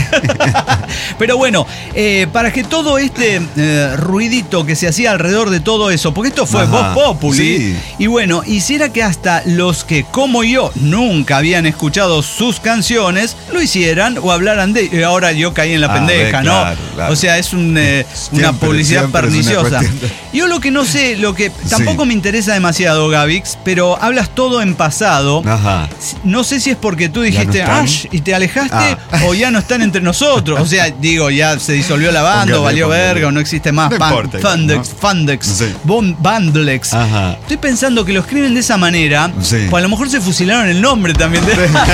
S2: Pero bueno, eh, para que todo este eh, ruidito que se hacía alrededor de todo eso, porque esto fue Voz Populi, sí. y bueno, hiciera que hasta los que, como yo, nunca habían escuchado sus canciones, lo hicieran o hablaran de... Eh, ahora yo caí en la ah, pendeja, ve, ¿no? Claro, claro. O sea, es un, eh, siempre, una publicidad perniciosa. Una yo lo que no sé, lo que tampoco sí. me interesa demasiado, Gavix, pero hablas todo en pasado. Ajá. No sé si es porque tú dijiste, Ash, y te alejaste ah. o ya no están entre nosotros. O sea, digo, ya se disolvió la banda, póngale, valió póngale. verga, o no existe más. No Pan, importa, Fundex, ¿no? Fundex, sí. Bandlex. Ajá. Estoy pensando que lo escriben de esa manera, sí. pues a lo mejor se fusilaron el nombre también. De...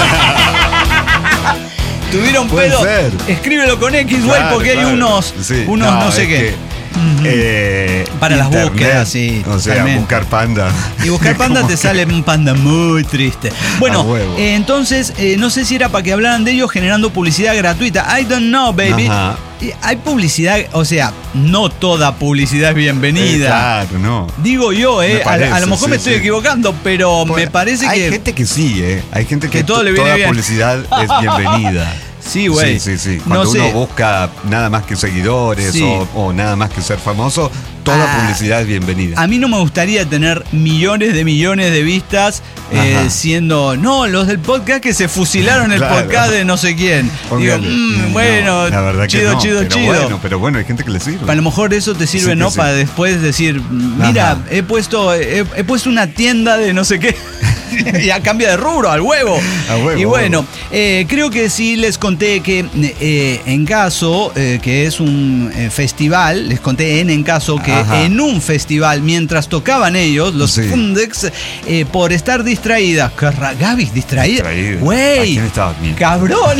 S2: Tuvieron pedo. Ser. Escríbelo con X, güey, claro, porque claro. hay unos, sí. unos no, no sé qué. Que...
S1: Eh,
S2: para internet, las búsquedas, sí.
S1: O sea, también. buscar Panda.
S2: Y buscar Panda te que... sale un Panda muy triste. Bueno, eh, entonces, eh, no sé si era para que hablaran de ellos generando publicidad gratuita. I don't know, baby. Ajá. Hay publicidad, o sea, no toda publicidad es bienvenida.
S1: Eh, claro, no.
S2: Digo yo, eh. Parece, a, a lo mejor sí, me estoy sí. equivocando, pero pues, me parece
S1: hay
S2: que.
S1: Hay gente que sí, eh. Hay gente que, que todo le viene toda bien. publicidad es bienvenida.
S2: Sí, güey.
S1: Sí, sí, sí. Cuando no uno sé. busca nada más que seguidores sí. o, o nada más que ser famoso, toda
S2: ah,
S1: publicidad es bienvenida.
S2: A mí no me gustaría tener millones de millones de vistas eh, siendo, no, los del podcast que se fusilaron el claro. podcast de no sé quién. Póngale. Digo, mmm, bueno, no, la verdad chido, que no, chido,
S1: pero
S2: chido.
S1: Bueno, pero bueno, hay gente que le sirve.
S2: A lo mejor eso te sirve, sí, ¿no? Sí. Para después decir, mira, Ajá. he puesto he, he puesto una tienda de no sé qué. Ya cambia de rubro, al huevo. A huevo y bueno, eh, creo que sí les conté que eh, en caso, eh, que es un eh, festival, les conté en en caso que Ajá. en un festival, mientras tocaban ellos, los sí. Fundex, eh, por estar distraídas, Gaby, distraída. Güey, cabrón.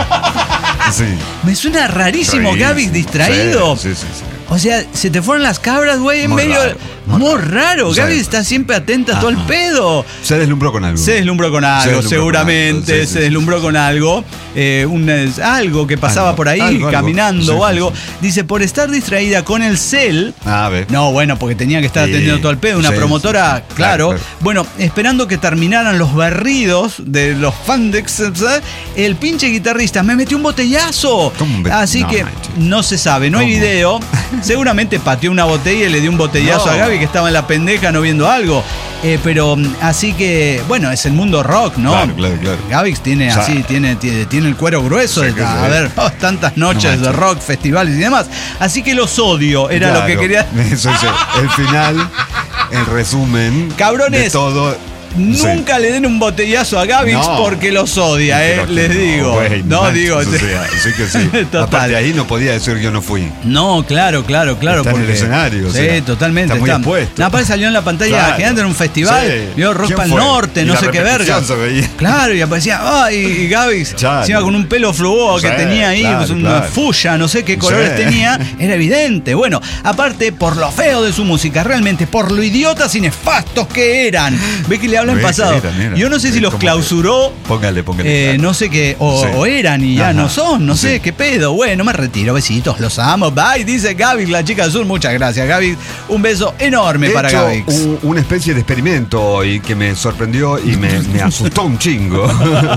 S2: Sí. Me suena rarísimo, Gaby, distraído. Sí, sí, sí, sí. O sea, se te fueron las cabras, güey, en medio. Raro, muy, muy raro. raro. Gaby está siempre atenta a todo el pedo.
S1: Se deslumbró con algo.
S2: Se deslumbró con algo, deslumbró seguramente. Con algo. Sí, sí, se deslumbró sí. con algo. Eh, un, algo que pasaba algo, por ahí, algo, caminando algo. o algo. Sí, sí. Dice, por estar distraída con el cel. Ah, ve. No, bueno, porque tenía que estar sí, atendiendo todo el pedo. Una sí, promotora, sí, sí. Claro, claro. Bueno, esperando que terminaran los barridos de los Fundex, ¿sabes? El pinche guitarrista me metió un botellazo. Un Así no, que manche. no se sabe, no ¿Cómo? hay video. Seguramente pateó una botella y le dio un botellazo no. a Gaby que estaba en la pendeja no viendo algo. Eh, pero así que, bueno, es el mundo rock, ¿no?
S1: Claro, claro, claro.
S2: Gaby tiene o sea, así, tiene, tiene, tiene el cuero grueso. De, a ver, oh, tantas noches no de rock, festivales y demás. Así que los odio, era claro, lo que quería.
S1: Eso es el final, el resumen.
S2: Cabrones.
S1: De todo.
S2: Nunca sí. le den un botellazo a Gaby no. porque los odia, eh, les no, digo. Wey, no, manches, digo.
S1: O sea, sí que sí. Total. Aparte ahí no podía decir yo no fui.
S2: No, claro, claro, claro.
S1: Está porque, en el escenario.
S2: Sí,
S1: o sea,
S2: totalmente.
S1: Está muy expuesto.
S2: Nada, aparte salió en la pantalla claro. gigante en un festival. Sí. Vio Rock para el Norte, y no sé qué verga. Claro, y aparecía, ay, y Gaby se iba con un pelo fluo sí, que tenía ahí, claro, pues una claro. fuya, no sé qué colores sí. tenía. Era evidente. Bueno, aparte, por lo feo de su música, realmente, por lo idiotas y nefastos que eran. Ve que le hablan pasado. Mira, yo no sé si los clausuró.
S1: Póngale, póngale.
S2: Eh, no sé qué. O, sí. o eran y ya Ajá. no son. No sí. sé qué pedo. Bueno, me retiro. Besitos. Los amo. Bye. Dice Gaby, la chica azul. Muchas gracias, Gaby. Un beso enorme
S1: He
S2: para
S1: hecho
S2: Gaby.
S1: Un, una especie de experimento y que me sorprendió y me, me asustó un chingo.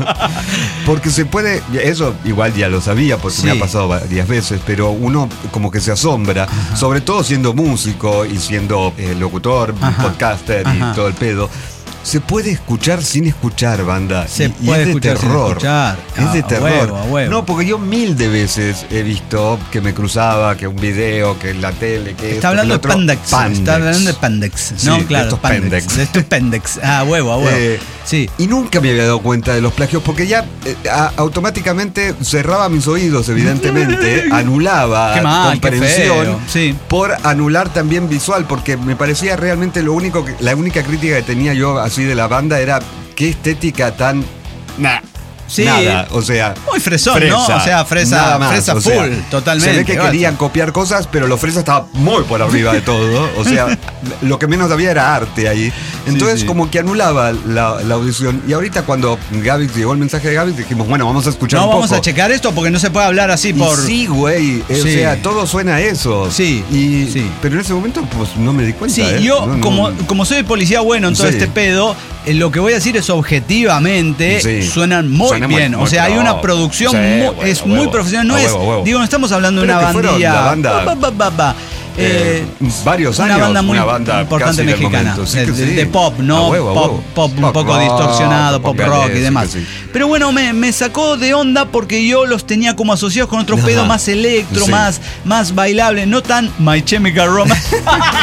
S1: Porque se puede. Eso igual ya lo sabía porque sí. me ha pasado varias veces. Pero uno como que se asombra. Ajá. Sobre todo siendo músico y siendo eh, locutor, Ajá. podcaster Ajá. y todo el pedo. Se puede escuchar sin escuchar, banda.
S2: Se
S1: y,
S2: puede
S1: y es
S2: escuchar
S1: de terror.
S2: sin escuchar.
S1: Es de
S2: ah,
S1: terror.
S2: A huevo, a huevo.
S1: No, porque yo mil de veces he visto que me cruzaba, que un video, que la tele, que
S2: Está esto, hablando
S1: que
S2: de Pandex.
S1: Pandex.
S2: Está hablando de Pandex.
S1: Sí,
S2: no,
S1: de
S2: claro,
S1: estos
S2: Pandex.
S1: Pandex.
S2: De estos Pandex. Ah, a huevo, a huevo. Eh, sí.
S1: Y nunca me había dado cuenta de los plagios, porque ya eh, a, automáticamente cerraba mis oídos, evidentemente, anulaba
S2: qué mal,
S1: comprensión
S2: sí.
S1: por anular también visual, porque me parecía realmente lo único que, la única crítica que tenía yo así de la banda era qué estética tan... Nah.
S2: Sí.
S1: Nada, o sea...
S2: Muy fresón, fresa, ¿no? O sea, fresa, más, fresa full, sea, totalmente.
S1: Se ve que querían copiar cosas, pero lo fresa estaba muy por arriba de todo. O sea, lo que menos había era arte ahí. Entonces, sí, sí. como que anulaba la, la audición. Y ahorita cuando Gaby llegó el mensaje de Gaby, dijimos, bueno, vamos a escuchar
S2: no,
S1: un poco.
S2: No, vamos a checar esto porque no se puede hablar así por...
S1: Y sí, güey. Sí. O sea, todo suena a eso.
S2: Sí,
S1: y,
S2: sí.
S1: Pero en ese momento, pues, no me di cuenta.
S2: Sí,
S1: ¿eh?
S2: yo,
S1: no,
S2: como,
S1: no,
S2: como soy policía bueno en todo sí. este pedo, eh, lo que voy a decir es objetivamente, sí. suenan muy Suena bien. Muy, muy o sea, hay una producción, sí, muy, huevo, es huevo, muy profesional. No es, huevo, huevo. Digo, no estamos hablando de una bandilla.
S1: La banda,
S2: ba, ba, ba, ba.
S1: Eh, eh, varios
S2: una
S1: años,
S2: banda muy
S1: una banda
S2: importante mexicana,
S1: sí
S2: de,
S1: sí.
S2: de pop, ¿no?
S1: Huevo,
S2: pop,
S1: huevo.
S2: pop, un
S1: pop
S2: poco
S1: rock,
S2: distorsionado, pop, pop rock y demás.
S1: Sí, sí.
S2: Pero bueno, me, me sacó de onda porque yo los tenía como asociados con otro Ajá. pedo más electro, sí. más, más bailable, no tan My Chemical Romance.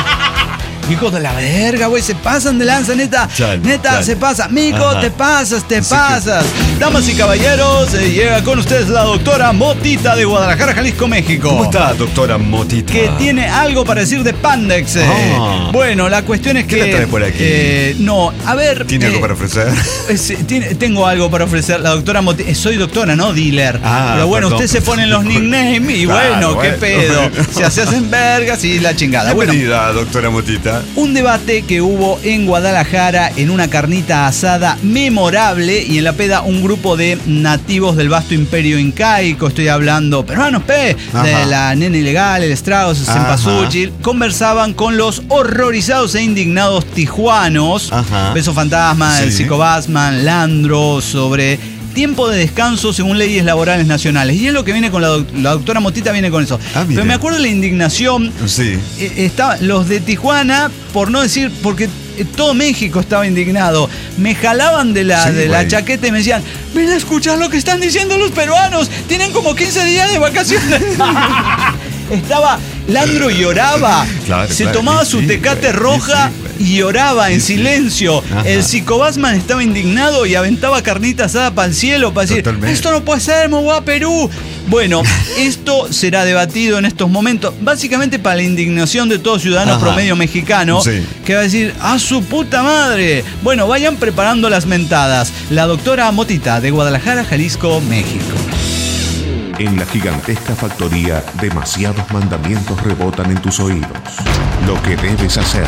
S2: Hijos de la verga, güey, se pasan de lanza, neta. Chale, neta, chale. se pasa. Mico, Ajá. te pasas, te Así pasas. Que... Damas y caballeros, eh, llega con ustedes la doctora Motita de Guadalajara, Jalisco, México.
S1: ¿Cómo está, doctora Motita?
S2: Que tiene algo para decir de Pandex. Eh. Ah. Bueno, la cuestión es
S1: ¿Qué
S2: que...
S1: le trae por aquí?
S2: Eh, no, a ver...
S1: ¿Tiene eh, algo para ofrecer?
S2: Es, tiene, tengo algo para ofrecer. La doctora Motita... Soy doctora, no dealer. Ah, pero bueno, perdón. Usted se ponen los nicknames y claro, bueno, qué pedo. Se hacen vergas y la chingada.
S1: Bienvenida,
S2: bueno,
S1: doctora Motita.
S2: Un debate que hubo en Guadalajara en una carnita asada memorable y en la peda un grupo de nativos del vasto imperio incaico, estoy hablando peruanos, pe, Ajá. de la Nena Ilegal, el Strauss, el Cempasúchil, conversaban con los horrorizados e indignados tijuanos, Ajá. Beso Fantasma, sí. el Psico Basman, Landro, sobre tiempo de descanso según leyes laborales nacionales. Y es lo que viene con la, doc- la doctora Motita, viene con eso.
S1: Ah,
S2: pero me acuerdo de la indignación.
S1: Sí.
S2: Eh, estaba, los de Tijuana, por no decir, porque todo México estaba indignado. Me jalaban de la,
S1: Sí,
S2: de la
S1: güey.
S2: chaqueta y me decían, ven a escuchar lo que están diciendo los peruanos. Tienen como quince días de vacaciones. Estaba, Landro lloraba.
S1: Claro,
S2: se
S1: claro,
S2: tomaba
S1: sí,
S2: su
S1: sí,
S2: tecate
S1: güey,
S2: roja
S1: sí, sí,
S2: y lloraba en
S1: Sí, sí.
S2: silencio.
S1: Ajá.
S2: El psicobasman estaba indignado y aventaba carnita asada para el cielo para decir,
S1: Totalmente.
S2: esto no puede ser, me voy a Perú. Bueno, esto será debatido en estos momentos, básicamente para la indignación de todo ciudadano
S1: Ajá.
S2: promedio mexicano,
S1: Sí.
S2: que va a decir, ¡a su puta madre! Bueno, vayan preparando las mentadas. La doctora Motita, de Guadalajara, Jalisco, México.
S3: En la gigantesca factoría, demasiados mandamientos rebotan en tus oídos. Lo que debes hacer,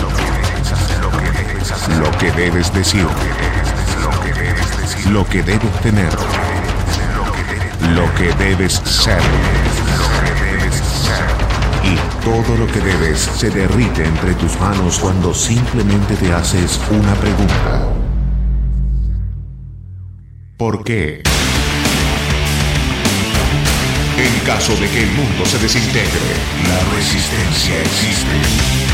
S3: lo que debes decir, lo que debes tener, lo que debes ser. Y todo lo que debes se derrite entre tus manos cuando simplemente te haces una pregunta. ¿Por qué? En caso de que el mundo se desintegre, la resistencia existe.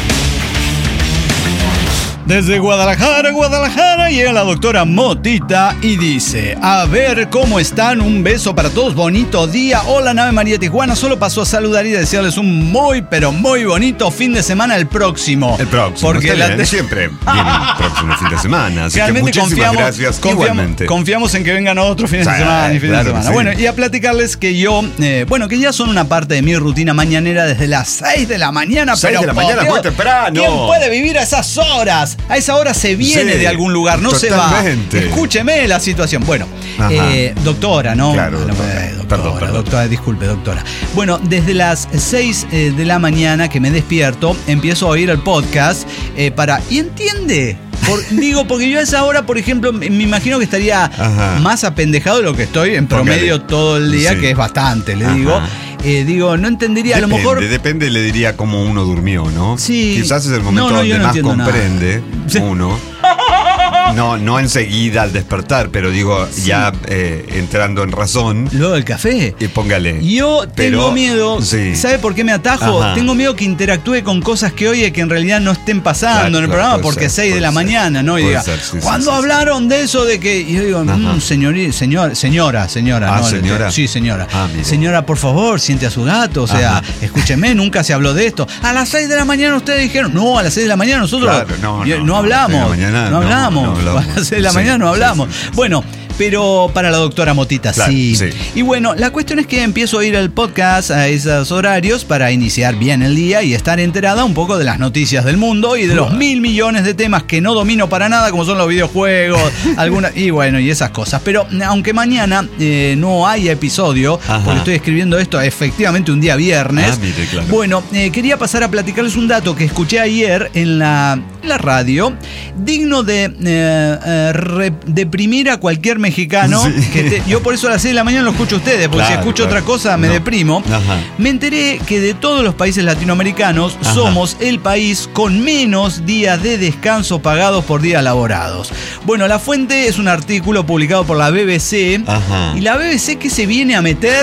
S2: Desde Guadalajara, Guadalajara, llega la doctora Motita y dice, a ver cómo están, un beso para todos, bonito día. Hola, Nave María Tijuana, solo pasó a saludar y desearles un muy, pero muy bonito fin de semana el próximo.
S1: El próximo.
S2: Porque
S1: está
S2: la
S1: bien,
S2: te-
S1: siempre viene el próximo fin de semana. Así que
S2: Realmente
S1: muchísimas
S2: confiamos,
S1: gracias.
S2: confiamos,
S1: Igualmente.
S2: confiamos en que vengan otros fines de
S1: Sí,
S2: semana y fines
S1: claro
S2: de
S1: que
S2: semana.
S1: sí.
S2: Bueno, y a platicarles que yo, eh, bueno, que ya son una parte de mi rutina mañanera desde las seis de la mañana.
S1: seis
S2: pero
S1: de la
S2: por
S1: mañana,
S2: Dios,
S1: muy temprano.
S2: ¿Quién puede vivir a esas horas? A esa hora se viene
S1: Sí,
S2: de algún lugar, no
S1: totalmente.
S2: se va. Escúcheme la situación. Bueno,
S1: Ajá.
S2: eh, doctora, ¿no?
S1: Claro,
S2: No,
S1: doctora.
S2: eh, doctora,
S1: Perdón, perdón.
S2: doctora, disculpe, doctora. Bueno, desde las seis eh, de la mañana que me despierto, empiezo a oír el podcast eh, para... ¿Y entiende? Por- digo, porque yo a esa hora, por ejemplo, me me imagino que estaría
S1: Ajá.
S2: más apendejado de lo que estoy en promedio
S1: Póngale.
S2: todo el día,
S1: Sí.
S2: que es bastante, le
S1: Ajá.
S2: digo. Eh, digo, no entendería,
S1: Depende,
S2: a lo mejor...
S1: depende, le diría cómo uno durmió, ¿no?
S2: Sí.
S1: Quizás es el momento
S2: No, no, yo
S1: donde
S2: no
S1: más
S2: entiendo nada.
S1: comprende
S2: Sí.
S1: uno. No, no enseguida al despertar, pero digo,
S2: Sí.
S1: ya eh, entrando en razón,
S2: Luego del café.
S1: y póngale.
S2: Yo tengo
S1: Pero-
S2: miedo,
S1: sí.
S2: ¿sabe por qué me atajo?
S1: Ajá.
S2: Tengo miedo que interactúe con cosas que oye que en realidad no estén pasando
S1: Claro,
S2: en el
S1: claro,
S2: programa
S1: puede
S2: porque es
S1: ser,
S2: seis de
S1: puede
S2: la
S1: ser.
S2: mañana, ¿no? Y
S1: Puede
S2: diga,
S1: ser, sí, sí,
S2: ¿cuándo
S1: sí, sí.
S2: hablaron de eso de que? Y yo digo,
S1: Ajá.
S2: mmm, señor, señor, señora, señora,
S1: Ah,
S2: ¿no?
S1: ¿señora?
S2: Sí, señora.
S1: Ah, mire.
S2: Señora, por favor, siente a su gato, o sea,
S1: Ajá.
S2: escúcheme, nunca se habló de esto. A las seis de la mañana ustedes dijeron, no, a las seis de la mañana nosotros
S1: Claro, no,
S2: yo-
S1: no,
S2: no
S1: no,
S2: hablamos,
S1: a las seis de la mañana
S2: no
S1: no,
S2: hablamos,
S1: no hablamos.
S2: a las seis de la
S1: Sí,
S2: mañana no
S1: sí,
S2: hablamos.
S1: sí, sí.
S2: Bueno, pero para la doctora Motita,
S1: Claro,
S2: sí.
S1: sí.
S2: Y bueno, la cuestión es que empiezo a oír el podcast a esos horarios para iniciar bien el día y estar enterada un poco de las noticias del mundo y de los mil millones de temas que no domino para nada, como son los videojuegos, algunas, y bueno, y esas cosas. Pero aunque mañana eh, no haya episodio,
S1: Ajá.
S2: porque estoy escribiendo esto efectivamente un día viernes,
S1: Ah, mire, claro.
S2: bueno, eh, quería pasar a platicarles un dato que escuché ayer en la, en la radio, digno de eh, eh, re- deprimir a cualquier mexicano.
S1: Sí.
S2: Que te- yo por eso a las seis de la mañana lo escucho a ustedes, porque si
S1: Claro,
S2: escucho
S1: claro.
S2: otra cosa me
S1: No.
S2: deprimo.
S1: Ajá.
S2: Me enteré que de todos los países latinoamericanos
S1: Ajá.
S2: somos el país con menos días de descanso pagados por días laborados. Bueno, la fuente es un artículo publicado por la B B C.
S1: Ajá.
S2: ¿Y la B B C qué se viene a meter?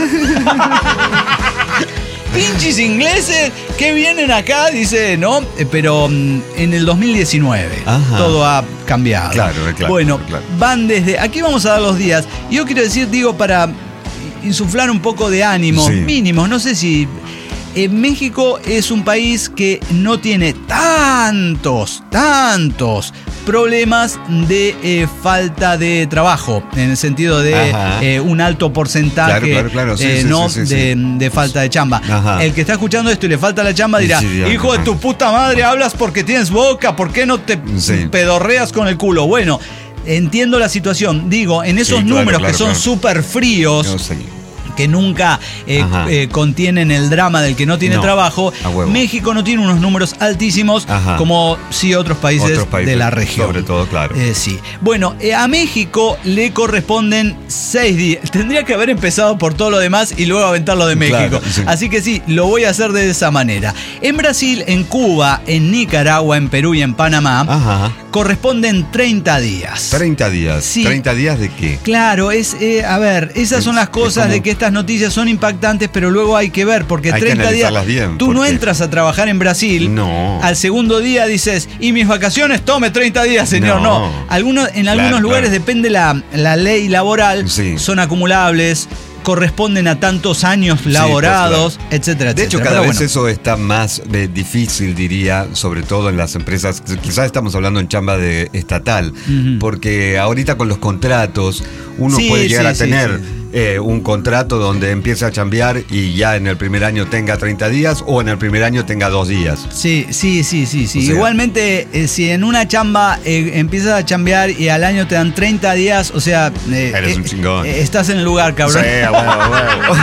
S2: Pinches ingleses que vienen acá, dice, ¿no? Eh, Pero mm, en el dos mil diecinueve
S1: Ajá.
S2: todo ha cambiado.
S1: Claro, claro,
S2: Bueno,
S1: claro.
S2: van desde... Aquí vamos a dar los días. Y yo quiero decir, digo, para insuflar un poco de ánimo,
S1: Sí.
S2: mínimos, no sé si... eh, México es un país que no tiene tantos, tantos problemas de eh, falta de trabajo, en el sentido de
S1: Ajá.
S2: eh, un alto porcentaje
S1: Claro, claro, claro, sí,
S2: eh,
S1: sí,
S2: ¿no?
S1: sí, sí,
S2: de,
S1: sí.
S2: de falta de chamba.
S1: Ajá.
S2: El que está escuchando esto y le falta la chamba dirá,
S1: Sí, sí,
S2: hijo de
S1: ajá.
S2: tu puta madre, hablas porque tienes boca, ¿por qué no te
S1: Sí.
S2: pedorreas con el culo? Bueno, entiendo la situación. Digo, en esos
S1: Sí, claro,
S2: números
S1: claro,
S2: que son
S1: claro.
S2: súper fríos,
S1: No sé.
S2: que nunca eh,
S1: Ajá.
S2: eh, contienen el drama del que no tiene
S1: No,
S2: trabajo,
S1: a huevo.
S2: México no tiene unos números altísimos
S1: Ajá.
S2: como sí otros países,
S1: Otros países,
S2: de la región.
S1: sobre todo, claro.
S2: Eh, sí. Bueno, eh, a México le corresponden seis días. Tendría que haber empezado por todo lo demás y luego aventar lo de México.
S1: Claro, sí.
S2: Así que sí, lo voy a hacer de esa manera. En Brasil, en Cuba, en Nicaragua, en Perú y en Panamá,
S1: Ajá.
S2: corresponden treinta días.
S1: treinta días.
S2: Sí.
S1: ¿treinta días de qué?
S2: Claro, es eh, a ver, esas son las cosas
S1: como...
S2: de que estas noticias son impactantes, pero luego hay que ver, porque
S1: hay
S2: treinta
S1: que
S2: días.
S1: bien,
S2: tú
S1: porque...
S2: no entras a trabajar en Brasil.
S1: No.
S2: Al segundo día dices, ¿y mis vacaciones? Tome treinta días, señor. No. no. Algunos, en algunos claro, lugares, claro. depende la, la ley laboral, sí. son acumulables. Corresponden a tantos años laborados, sí, pues, claro. etcétera, etcétera.
S1: De hecho, cada
S2: Pero
S1: vez
S2: bueno.
S1: eso está más eh, difícil, diría, sobre todo en las empresas. Quizás estamos hablando en chamba de estatal, uh-huh. porque ahorita con los contratos uno sí, puede llegar sí, a tener... Sí, sí. Eh, un contrato donde empiece a chambear y ya en el primer año tenga treinta días o en el primer año tenga dos días.
S2: Sí, sí, sí, sí, sí.
S1: O sea,
S2: igualmente, eh, si en una chamba eh, empiezas a chambear y al año te dan treinta días, o sea... Eh,
S1: Eres
S2: eh,
S1: un chingón.
S2: Eh, estás en el lugar, cabrón.
S1: Sí, a huevo, a huevo.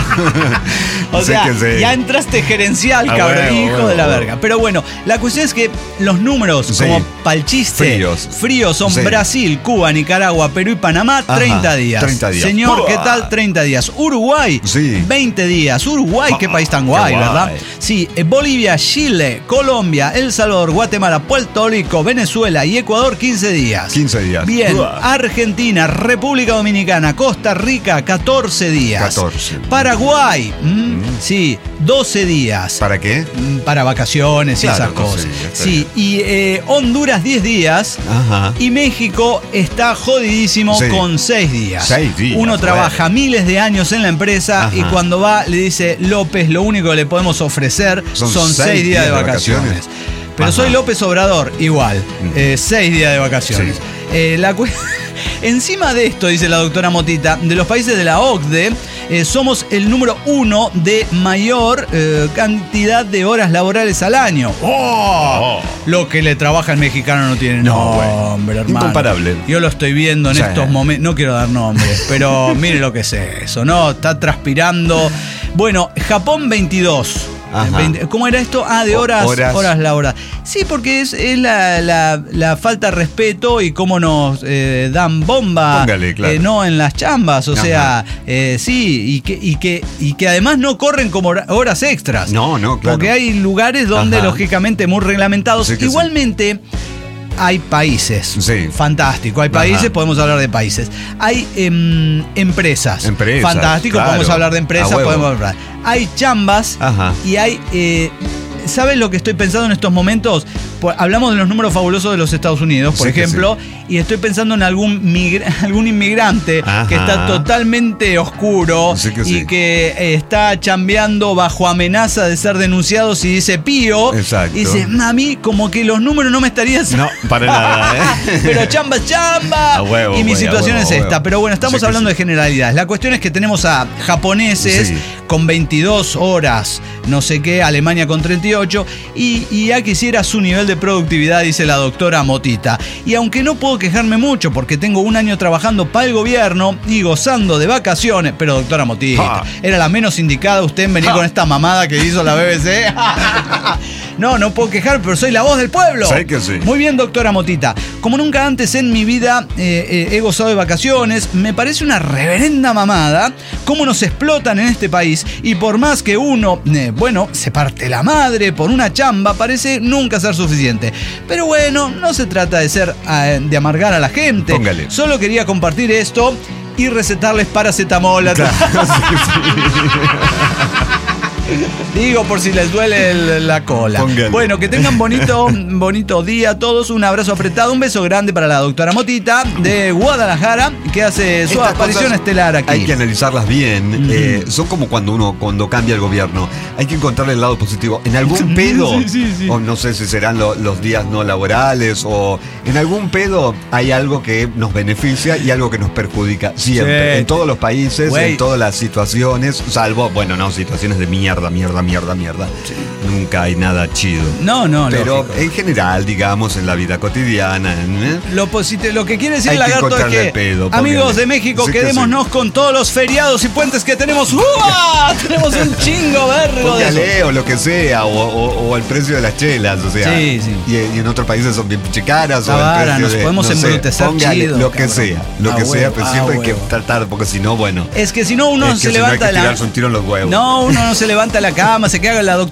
S2: O sea, sí. ya entraste gerencial, a cabrón, huevo, hijo huevo, de la huevo. verga. Pero bueno, la cuestión es que los números, sí. como pa'l chiste,
S1: fríos,
S2: fríos son sí. Brasil, Cuba, Nicaragua, Perú y Panamá, treinta Ajá, días.
S1: treinta días.
S2: Señor,
S1: Uah.
S2: ¿qué tal? treinta días. Uruguay,
S1: sí.
S2: veinte días. Uruguay, qué país tan guay, guay, ¿verdad? Sí, eh, Bolivia, Chile, Colombia, El Salvador, Guatemala, Puerto Rico, Venezuela y Ecuador, quince días.
S1: quince días.
S2: Bien,
S1: Uah.
S2: Argentina, República Dominicana, Costa Rica, catorce días.
S1: catorce.
S2: Paraguay, mm, mm. sí, doce días.
S1: ¿Para qué?
S2: Para vacaciones y claro, esas cosas. No sé, sí, y eh, Honduras, diez días.
S1: Ajá.
S2: Y México está jodidísimo sí. con seis días.
S1: seis días.
S2: Uno trabaja
S1: bueno.
S2: miles de años en la empresa Ajá. y cuando va le dice, López, lo único que le podemos ofrecer son, son seis, seis días, días de vacaciones. De vacaciones. Pero Ajá. soy López Obrador, igual. Mm. Eh, seis días de vacaciones. Sí. Eh, la cu- Encima de esto, dice la doctora Motita, de los países de la O C D E, eh, somos el número uno de mayor eh, cantidad de horas laborales al año. ¡Oh! oh. Lo que le trabaja el mexicano no tiene
S1: no,
S2: nombre, hermano.
S1: Incomparable.
S2: Yo lo estoy viendo en sí. estos momentos. No quiero dar nombres, pero mire lo que es eso, ¿no? Está transpirando. Bueno, Japón veintidós. veinte, ¿Cómo era esto? Ah, de horas, horas. horas laborales. Sí, porque es, es la, la, la falta de respeto y cómo nos eh, dan bomba.
S1: Póngale, claro.
S2: eh, no en las chambas. O Ajá. sea, eh, sí, y que, y, que, y que además no corren como horas extras.
S1: No, no, claro.
S2: Porque hay lugares donde,
S1: Ajá.
S2: lógicamente, muy reglamentados. Sí Igualmente. Sí. Hay países,
S1: sí.
S2: fantástico, hay países, Ajá. podemos hablar de países. Hay eh, empresas,
S1: empresas,
S2: fantástico,
S1: claro.
S2: podemos hablar de empresas, podemos hablar. Hay chambas Ajá. y hay... Eh, ¿Sabes lo que estoy pensando en estos momentos? Pues, hablamos de los números fabulosos de los Estados Unidos, por sí ejemplo, sí. y estoy pensando en algún, migra- algún inmigrante Ajá. que está totalmente oscuro sí que y sí. que eh, está chambeando bajo amenaza de ser denunciado si dice pío.
S1: Exacto.
S2: Y dice, mami, como que los números no me estarían...
S1: No, para nada, ¿eh?
S2: Pero chamba es chamba.
S1: A huevo,
S2: y mi
S1: güey,
S2: situación
S1: huevo,
S2: es esta.
S1: huevo.
S2: Pero bueno, estamos sí hablando sí. de generalidades. La cuestión es que tenemos a japoneses sí. con veintidós horas, no sé qué, Alemania con treinta y ocho, y, y ya quisiera su nivel de productividad, dice la doctora Motita. Y aunque no puedo quejarme mucho porque tengo un año trabajando para el gobierno y gozando de vacaciones, pero doctora Motita, ah. era la menos indicada usted en venir ah. con esta mamada que hizo la B B C. No, no puedo quejar, pero soy la voz del pueblo.
S1: Sí que sí.
S2: Muy bien, doctora Motita. Como nunca antes en mi vida eh, eh, he gozado de vacaciones, me parece una reverenda mamada cómo nos explotan en este país. Y por más que uno, eh, bueno, se parte la madre por una chamba, parece nunca ser suficiente. Pero bueno, no se trata de ser eh, de amargar a la gente.
S1: Póngale.
S2: Solo quería compartir esto y recetarles paracetamol. Claro, sí, sí. Digo por si les duele el, la cola.
S1: Póngale.
S2: Bueno, que tengan bonito, bonito día a todos. Un abrazo apretado, un beso grande para la doctora Motita de Guadalajara, que hace su Estas aparición estelar aquí.
S1: Hay que analizarlas bien. Mm. Eh, son como cuando uno cuando cambia el gobierno. Hay que encontrarle el lado positivo. En algún pedo, sí, sí, sí. o no sé si serán lo, los días no laborales, o en algún pedo hay algo que nos beneficia y algo que nos perjudica. Siempre. Sí. En todos los países, Wey. en todas las situaciones, salvo, bueno, no, situaciones de mierda. Mierda, mierda, mierda. Sí. Nunca hay nada chido.
S2: No, no,
S1: Pero
S2: lógico.
S1: en general, digamos, en la vida cotidiana. ¿eh?
S2: Lo, posit- lo que quiere decir el lagarto es que,
S1: pedo,
S2: amigos de México, sí quedémonos con todos los feriados y puentes que tenemos. ¡Uah! Tenemos un chingo vergo de eso.
S1: O lo que sea, o, o, o el precio de las chelas, o sea.
S2: Sí, sí.
S1: Y, y en otros países son bien pichicaras. O
S2: Ahora,
S1: el precio
S2: nos
S1: de,
S2: podemos
S1: no
S2: embrutecer
S1: sé, póngale,
S2: chido,
S1: lo que
S2: cabrón.
S1: sea, lo
S2: ah,
S1: que
S2: huevo,
S1: sea, pero
S2: ah,
S1: siempre
S2: huevo.
S1: hay que tratar, porque si no, bueno.
S2: Es que si no, uno
S1: es que
S2: se
S1: si
S2: levanta
S1: no hay que
S2: la.
S1: tirarse un tiro en los huevos.
S2: No, uno no se levanta de la cama, se queda la doctora Motita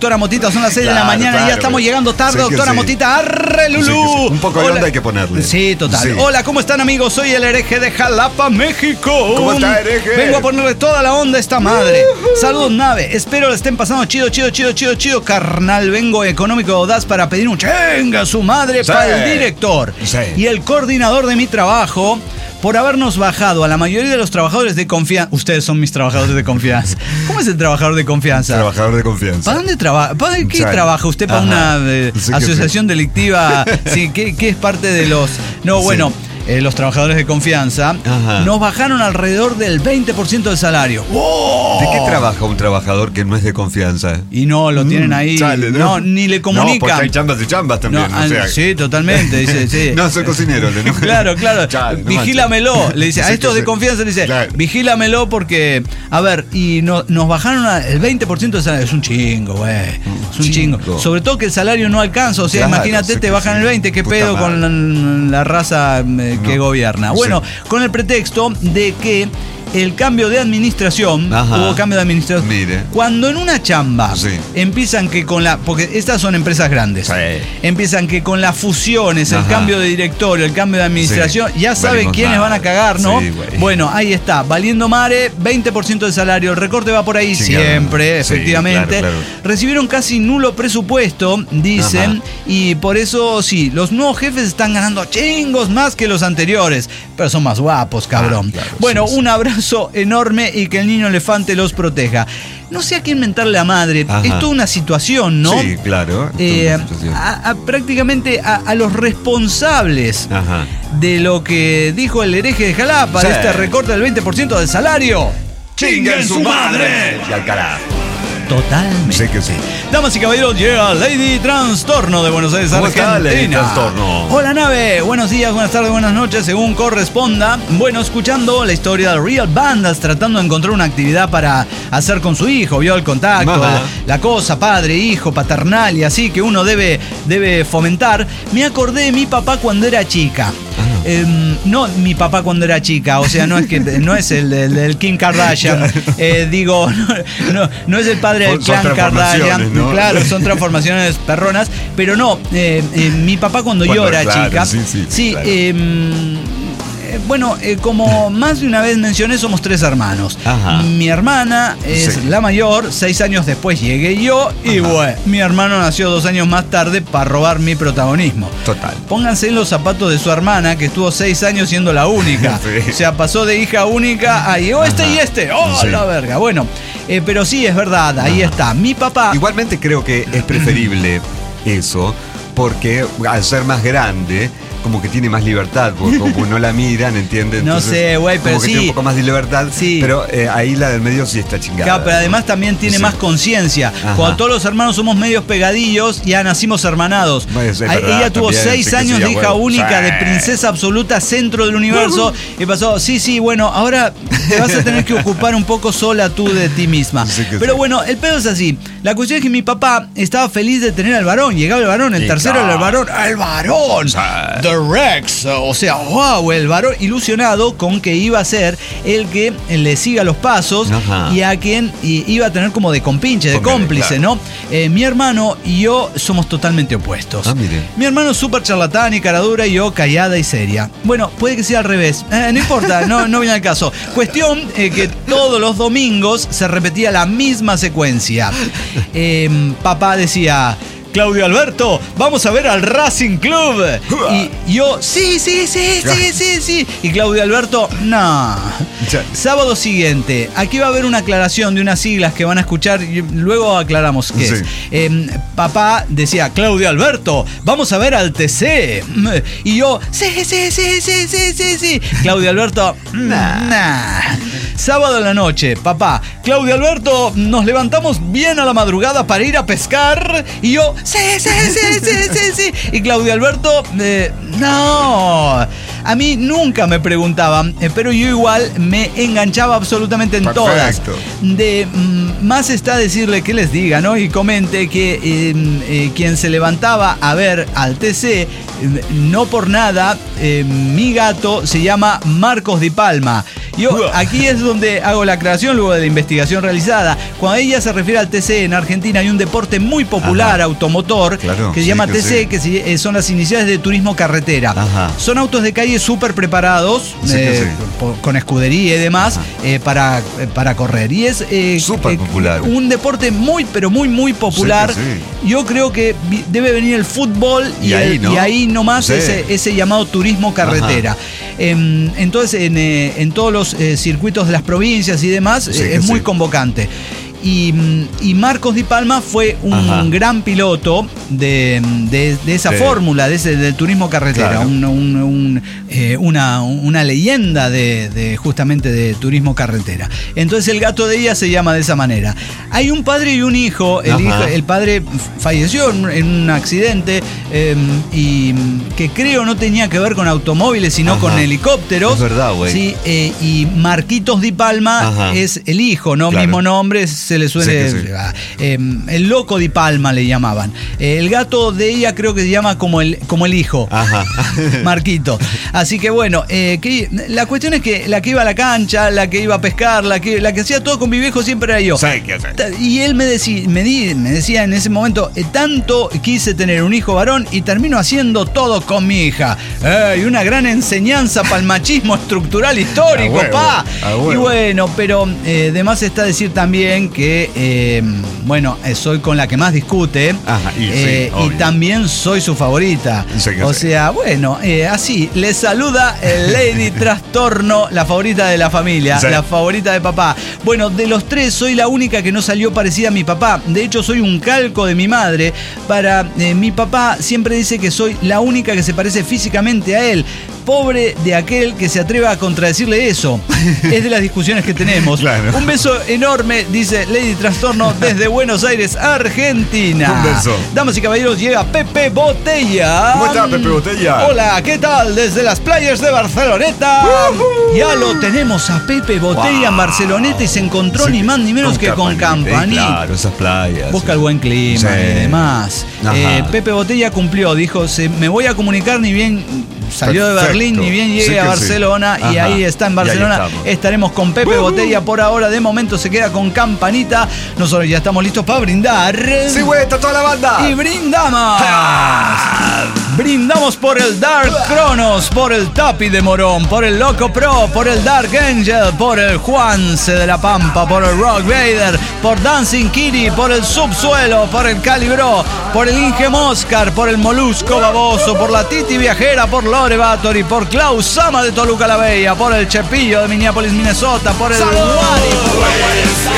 S2: Motita, son las seis claro, de la mañana claro, y ya estamos llegando tarde, doctora sí. Motita. ¡Arre, Lulú! Sí, sí.
S1: Un poco de onda hay que ponerle.
S2: Sí, total. Sí. Hola, ¿cómo están, amigos? Soy el hereje de Jalapa, México.
S1: ¿Cómo está, hereje?
S2: Vengo a ponerle toda la onda a esta madre. Uh-huh. Saludos, nave. Espero le estén pasando chido, chido, chido, chido, chido. Carnal, vengo económico audaz para pedir un chenga a su madre sí. para el director sí. y el coordinador de mi trabajo por habernos bajado a la mayoría de los trabajadores de confianza. Ustedes son mis trabajadores de confianza. ¿Cómo es el trabajador de confianza?
S1: Trabajador de confianza.
S2: ¿Para dónde trabaja? ¿Para qué sí. trabaja usted? ¿Para Ajá. una eh, sí asociación sí. delictiva? Sí, ¿qué, ¿qué es parte de los...? No, bueno... Sí. Eh, los trabajadores de confianza Ajá. nos bajaron alrededor del veinte por ciento del salario. ¡Oh!
S1: ¿De qué trabaja un trabajador que no es de confianza?
S2: Y no, lo tienen ahí. Mm, chale, ¿no? no, ni le comunican. No, porque
S1: hay chambas y chambas también.
S2: No, o sea. Sí, totalmente. Dice, sí.
S1: No, soy cocinero. ¿no?
S2: Claro, claro. Chale, no vigílamelo. Manches. Le dice, a estos de confianza le dice, claro. vigílamelo porque, a ver, y no, nos bajaron el veinte por ciento del salario. Es un chingo, güey. Es un chingo. chingo. Sobre todo que el salario no alcanza. O sea, claro, imagínate, te bajan sí. el veinte. ¿Qué Puta pedo madre. con la, la raza eh, que no. gobierna? Bueno, sí. con el pretexto de que el cambio de administración, Ajá. hubo cambio de administración. Mire. Cuando en una chamba sí. empiezan que con la, porque estas son empresas grandes, sí. empiezan que con las fusiones, Ajá. el cambio de directorio, el cambio de administración, sí. ya saben quiénes nada. van a cagar, ¿no? Sí, bueno, ahí está, valiendo mare, veinte por ciento de salario, el recorte va por ahí Chingada. siempre, efectivamente. Sí, claro, claro. Recibieron casi nulo presupuesto, dicen, Ajá. y por eso sí, los nuevos jefes están ganando chingos más que los anteriores, pero son más guapos, cabrón. Ah, claro, bueno, sí, un abrazo enorme y que el niño elefante los proteja. No sé a quién mentarle a madre. Ajá. Es toda una situación, ¿no?
S1: Sí, claro.
S2: Eh, a, a, prácticamente a, a los responsables Ajá. de lo que dijo el hereje de Jalapa, sí. de este recorte del veinte por ciento del salario.
S1: ¡Chinguen su madre! Y al carajo.
S2: Totalmente.
S1: Sé que sí.
S2: Damas y caballeros, llega Lady Trastorno de Buenos Aires,
S1: ¿Cómo
S2: Argentina.
S1: está, Lady Trastorno?
S2: Hola, nave. Buenos días, buenas tardes, buenas noches, según corresponda. Bueno, escuchando la historia de Real Bandas, tratando de encontrar una actividad para hacer con su hijo. Vio el contacto, la, la cosa, padre, hijo, paternal y así que uno debe, debe fomentar. Me acordé de mi papá cuando era chica. Eh, no mi papá cuando era chica, o sea, no es que no es el del Kim Kardashian, eh, digo, no, no, no es el padre del clan Kardashian, ¿no? Claro, son transformaciones perronas, pero no, eh, eh, mi papá cuando, cuando yo era claro, chica, sí, sí, sí claro. eh, bueno, eh, como más de una vez mencioné, somos tres hermanos. Ajá. Mi hermana es sí. la mayor, seis años después llegué yo y Ajá. bueno, mi hermano nació dos años más tarde para robar mi protagonismo.
S1: Total.
S2: Pónganse en los zapatos de su hermana, que estuvo seis años siendo la única. sí. O sea, pasó de hija única a llegó este Ajá. y este. ¡Oh, sí. la verga! Bueno, eh, pero sí, es verdad, ahí Ajá. está. Mi papá...
S1: Igualmente creo que es preferible eso, porque al ser más grande... como que tiene más libertad, porque como no la miran, ¿entiendes?
S2: No sé, güey, pero
S1: como que
S2: sí.
S1: tiene un poco más de libertad,
S2: sí.
S1: pero eh, ahí la del medio sí está chingada.
S2: Claro, pero además también tiene sí. más conciencia. Cuando todos los hermanos somos medios pegadillos, ya nacimos hermanados. Bueno, sí, verdad, ella tuvo también, seis sí, años sí, de hija bueno. única, sí. de princesa absoluta, centro del universo, y pasó, sí, sí, bueno, ahora te vas a tener que ocupar un poco sola tú de ti misma. Sí, pero sí. bueno, el pedo es así. La cuestión es que mi papá estaba feliz de tener al varón. Llegaba el varón, el sí, tercero era el varón. ¡El varón! Sí. The Rex. O sea, wow, el varón ilusionado con que iba a ser el que le siga los pasos Ajá. y a quien y iba a tener como de compinche, de Porque, cómplice, claro. ¿no? Eh, mi hermano y yo somos totalmente opuestos.
S1: Ah, mire.
S2: Mi hermano es súper charlatán y caradura y yo callada y seria. Bueno, puede que sea al revés. Eh, no importa, no, no viene al caso. Cuestión eh, que todos los domingos se repetía la misma secuencia. Eh, papá decía... Claudio Alberto, vamos a ver al Racing Club. Y yo, sí, sí, sí, sí, sí, sí. Y Claudio Alberto, no. Sábado siguiente, aquí va a haber una aclaración de unas siglas que van a escuchar y luego aclaramos qué sí. es. Eh, papá decía, Claudio Alberto, vamos a ver al T C. Y yo, sí, sí, sí, sí, sí, sí, sí. Claudio Alberto, nah. nah. Sábado en la noche, papá, Claudio Alberto, nos levantamos bien a la madrugada para ir a pescar. Y yo, sí, sí, sí, sí, sí, sí. Y Claudio Alberto, eh, no. A mí nunca me preguntaban, eh, pero yo igual me enganchaba absolutamente en
S1: Perfecto.
S2: todas. De mm, más está decirle que les diga, ¿no? Y comente que eh, eh, quien se levantaba a ver al T C, eh, no por nada, eh, mi gato se llama Marcos Di Palma. Yo aquí es donde hago la aclaración luego de la investigación realizada. Cuando ella se refiere al T C, en Argentina hay un deporte muy popular, Ajá. automotor,
S1: claro,
S2: que se
S1: sí,
S2: llama
S1: que
S2: T C,
S1: sí.
S2: que se, eh, son las iniciales de turismo carretera.
S1: Ajá.
S2: Son autos de calle súper preparados,
S1: Sí,
S2: eh,
S1: sí.
S2: por, con escudería y demás, eh, para, eh, para correr. Y es eh,
S1: Súper
S2: eh,
S1: popular.
S2: un deporte muy, pero muy, muy popular.
S1: Sí, sí.
S2: Yo creo que vi- debe venir el fútbol y,
S1: Y ahí,
S2: el-
S1: ¿no?
S2: y ahí nomás
S1: Sí.
S2: ese, ese llamado turismo carretera. Em, entonces, en, eh, en todos los eh, circuitos de las provincias y demás,
S1: Sí,
S2: eh,
S1: que
S2: es muy
S1: sí.
S2: convocante. Y, mm, y Marcos Di Palma fue un
S1: Ajá.
S2: gran piloto de, de- de esa
S1: Sí.
S2: fórmula, de ese, del turismo carretera.
S1: Claro.
S2: Un- un- un, eh, una, una leyenda de, de justamente de turismo carretera. Entonces el gato de ella se llama de esa manera. Hay un padre y un hijo. El,
S1: Ajá.
S2: hijo, el padre falleció en, un- en un accidente eh, y mm, que creo no tenía que ver con automóviles, sino
S1: Ajá.
S2: con helicópteros.
S1: Es verdad, güey.
S2: Sí, eh, y Marquitos Di Palma
S1: Ajá.
S2: es el hijo, ¿no?
S1: Claro.
S2: Mismo nombre, se le suele...
S1: Sí, que sí.
S2: ah, eh, el loco Di Palma le llamaban. Eh, el gato de ella creo que se llama como el, como el hijo.
S1: Ajá.
S2: Marquito. Así que bueno, eh, que, la cuestión es que la que iba a la cancha, la que iba a pescar, la que, la que hacía todo con mi viejo siempre era yo.
S1: ¿Sabe qué hacer?
S2: Ta- Y él me, decí- me, di- me decía en ese momento, eh, tanto quise tener un hijo varón y termino haciendo todo con mi hija. Eh, y una gran enseñanza para el machismo estructural histórico,
S1: A huevo,
S2: pa.
S1: a huevo.
S2: Y bueno, pero eh, de más está decir también que, eh, bueno, eh, soy con la que más discute.
S1: Ajá, y sí,
S2: eh, y
S1: obvio.
S2: también soy su favorita.
S1: Sí que
S2: o
S1: sí.
S2: sea, bueno, eh, así, le saluda el Lady Trastorno, la favorita de la familia,
S1: Sí.
S2: la favorita de papá. Bueno, de los tres soy la única que no salió parecida a mi papá. De hecho, soy un calco de mi madre. Para eh, mi papá siempre dice que soy la única que se parece físicamente a él. Pobre de aquel que se atreva a contradecirle eso. Es de las discusiones que tenemos.
S1: Claro.
S2: Un beso enorme, dice Lady Trastorno desde Buenos Aires, Argentina.
S1: Un beso.
S2: Damas y caballeros, llega Pepe Botella.
S1: ¿Cómo está, Pepe Botella?
S2: Hola, ¿qué tal? Desde las playas de Barceloneta. Ya lo tenemos a Pepe Botella
S1: Wow.
S2: en Barceloneta y se encontró
S1: Sí,
S2: ni más ni menos
S1: con
S2: que con
S1: Campanita,
S2: Campaní.
S1: Claro, esas playas.
S2: Busca el buen clima
S1: Sí.
S2: y demás.
S1: Ajá.
S2: Eh, Pepe Botella cumplió, dijo, se, me voy a comunicar ni bien salió de
S1: Perfecto.
S2: Berlín, ni bien llegue
S1: Sí que
S2: a
S1: sí.
S2: Barcelona y
S1: Ajá.
S2: ahí está en
S1: Y ahí
S2: Barcelona.
S1: estamos.
S2: Estaremos con Pepe
S1: Uh-huh.
S2: Botella por ahora. De momento se queda con Campanita. Nosotros ya estamos listos para brindar.
S1: Sí, güey, está toda la banda.
S2: Y brindamos. Brindamos por el Dark Cronos, por el Tapi de Morón, por el Loco Pro, por el Dark Angel, por el Juanse de la Pampa, por el Rock Vader, por Dancing Kitty, por el Subsuelo, por el Calibro, por el Inge Moscar, por el Molusco Baboso, por la Titi Viajera, por Lore Bathory, por Klaus Sama de Toluca la Bella, por el Chepillo de Minneapolis, Minnesota, por el Wari.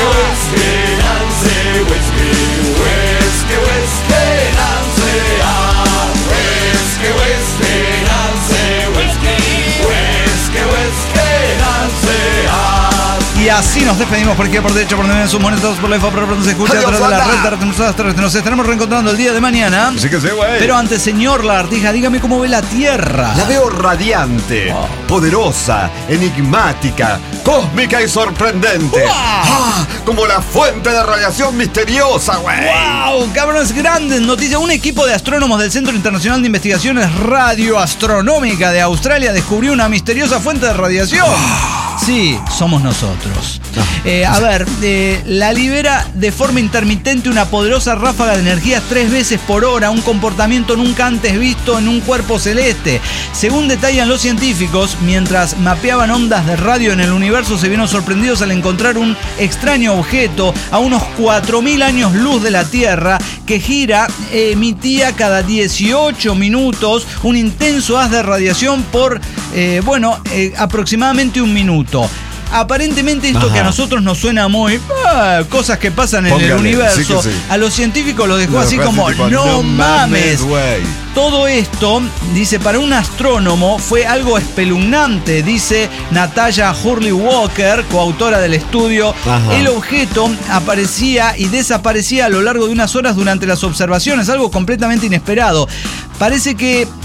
S2: Y así nos despedimos por aquí, por derecho, por donde ven sus monedas, por la info, por donde se escucha, a
S1: Adiós,
S2: través de la
S1: banda.
S2: red de Retronunciadas Terrestres. Nos estaremos reencontrando el día de mañana.
S1: Sí que sí, güey.
S2: Pero antes, señor Lagartija, dígame cómo ve la Tierra.
S1: La veo radiante,
S2: Oh.
S1: poderosa, enigmática, cósmica y sorprendente.
S2: ¡Wow!
S1: Ah, como la fuente de radiación misteriosa, güey.
S2: ¡Wow! Cabrones, grandes noticias. Un equipo de astrónomos del Centro Internacional de Investigaciones Radioastronómica de Australia descubrió una misteriosa fuente de radiación. Sí, somos nosotros. Eh, a ver, eh, la libera de forma intermitente una poderosa ráfaga de energía tres veces por hora, un comportamiento nunca antes visto en un cuerpo celeste. Según detallan los científicos, mientras mapeaban ondas de radio en el universo, se vieron sorprendidos al encontrar un extraño objeto a unos cuatro mil años luz de la Tierra que gira, eh, emitía cada dieciocho minutos un intenso haz de radiación por, eh, bueno, eh, aproximadamente un minuto. Aparentemente esto
S1: Ajá.
S2: que a nosotros nos suena muy ah, cosas que pasan en
S1: Póngale,
S2: el universo,
S1: sí que sí.
S2: a los científicos los dejó
S1: Lo
S2: así
S1: dejó así
S2: como
S1: tipo,
S2: no mames.
S1: güey.
S2: Todo esto, dice, para un astrónomo fue algo espeluznante, dice Natalia Hurley Walker, coautora del estudio.
S1: Ajá.
S2: El objeto aparecía y desaparecía a lo largo de unas horas durante las observaciones, algo completamente inesperado. Parece que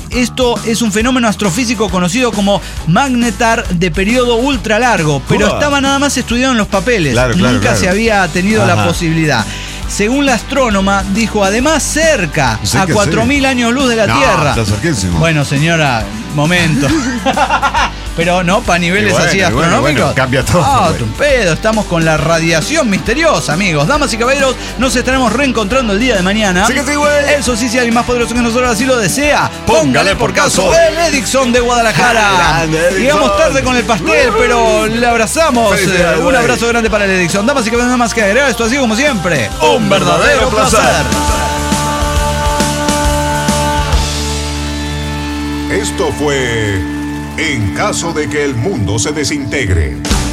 S2: esto es un fenómeno astrofísico conocido como magnetar de periodo ultra largo, pero uh. estaba nada más estudiado en los papeles.
S1: Claro, claro,
S2: Nunca
S1: claro.
S2: se había tenido Ajá. la posibilidad. Según la astrónoma, dijo además cerca,
S1: Sí
S2: a
S1: que
S2: cuatro mil
S1: sí.
S2: años luz de la
S1: No,
S2: Tierra.
S1: está cerquísimo.
S2: Bueno, señora, momento. Pero no, para niveles
S1: bueno,
S2: así
S1: bueno,
S2: astronómicos.
S1: bueno, cambia todo,
S2: Ah,
S1: güey.
S2: tu pedo, estamos con la radiación misteriosa, amigos. Damas y caballeros, nos estaremos reencontrando el día de mañana.
S1: Sí que sí, güey.
S2: Eso sí, si alguien más poderoso que nosotros así lo desea,
S1: Póngale por caso.
S2: el Edixon de Guadalajara.
S1: Grande, Edixon.
S2: Llegamos tarde con el pastel, pero le abrazamos.
S1: Felicidades,
S2: Eh, un
S1: güey.
S2: abrazo grande para el Edixon. Damas y caballeros, nada más que agregar, esto así como siempre.
S1: Un verdadero placer.
S3: Esto fue En caso de que el mundo se desintegre.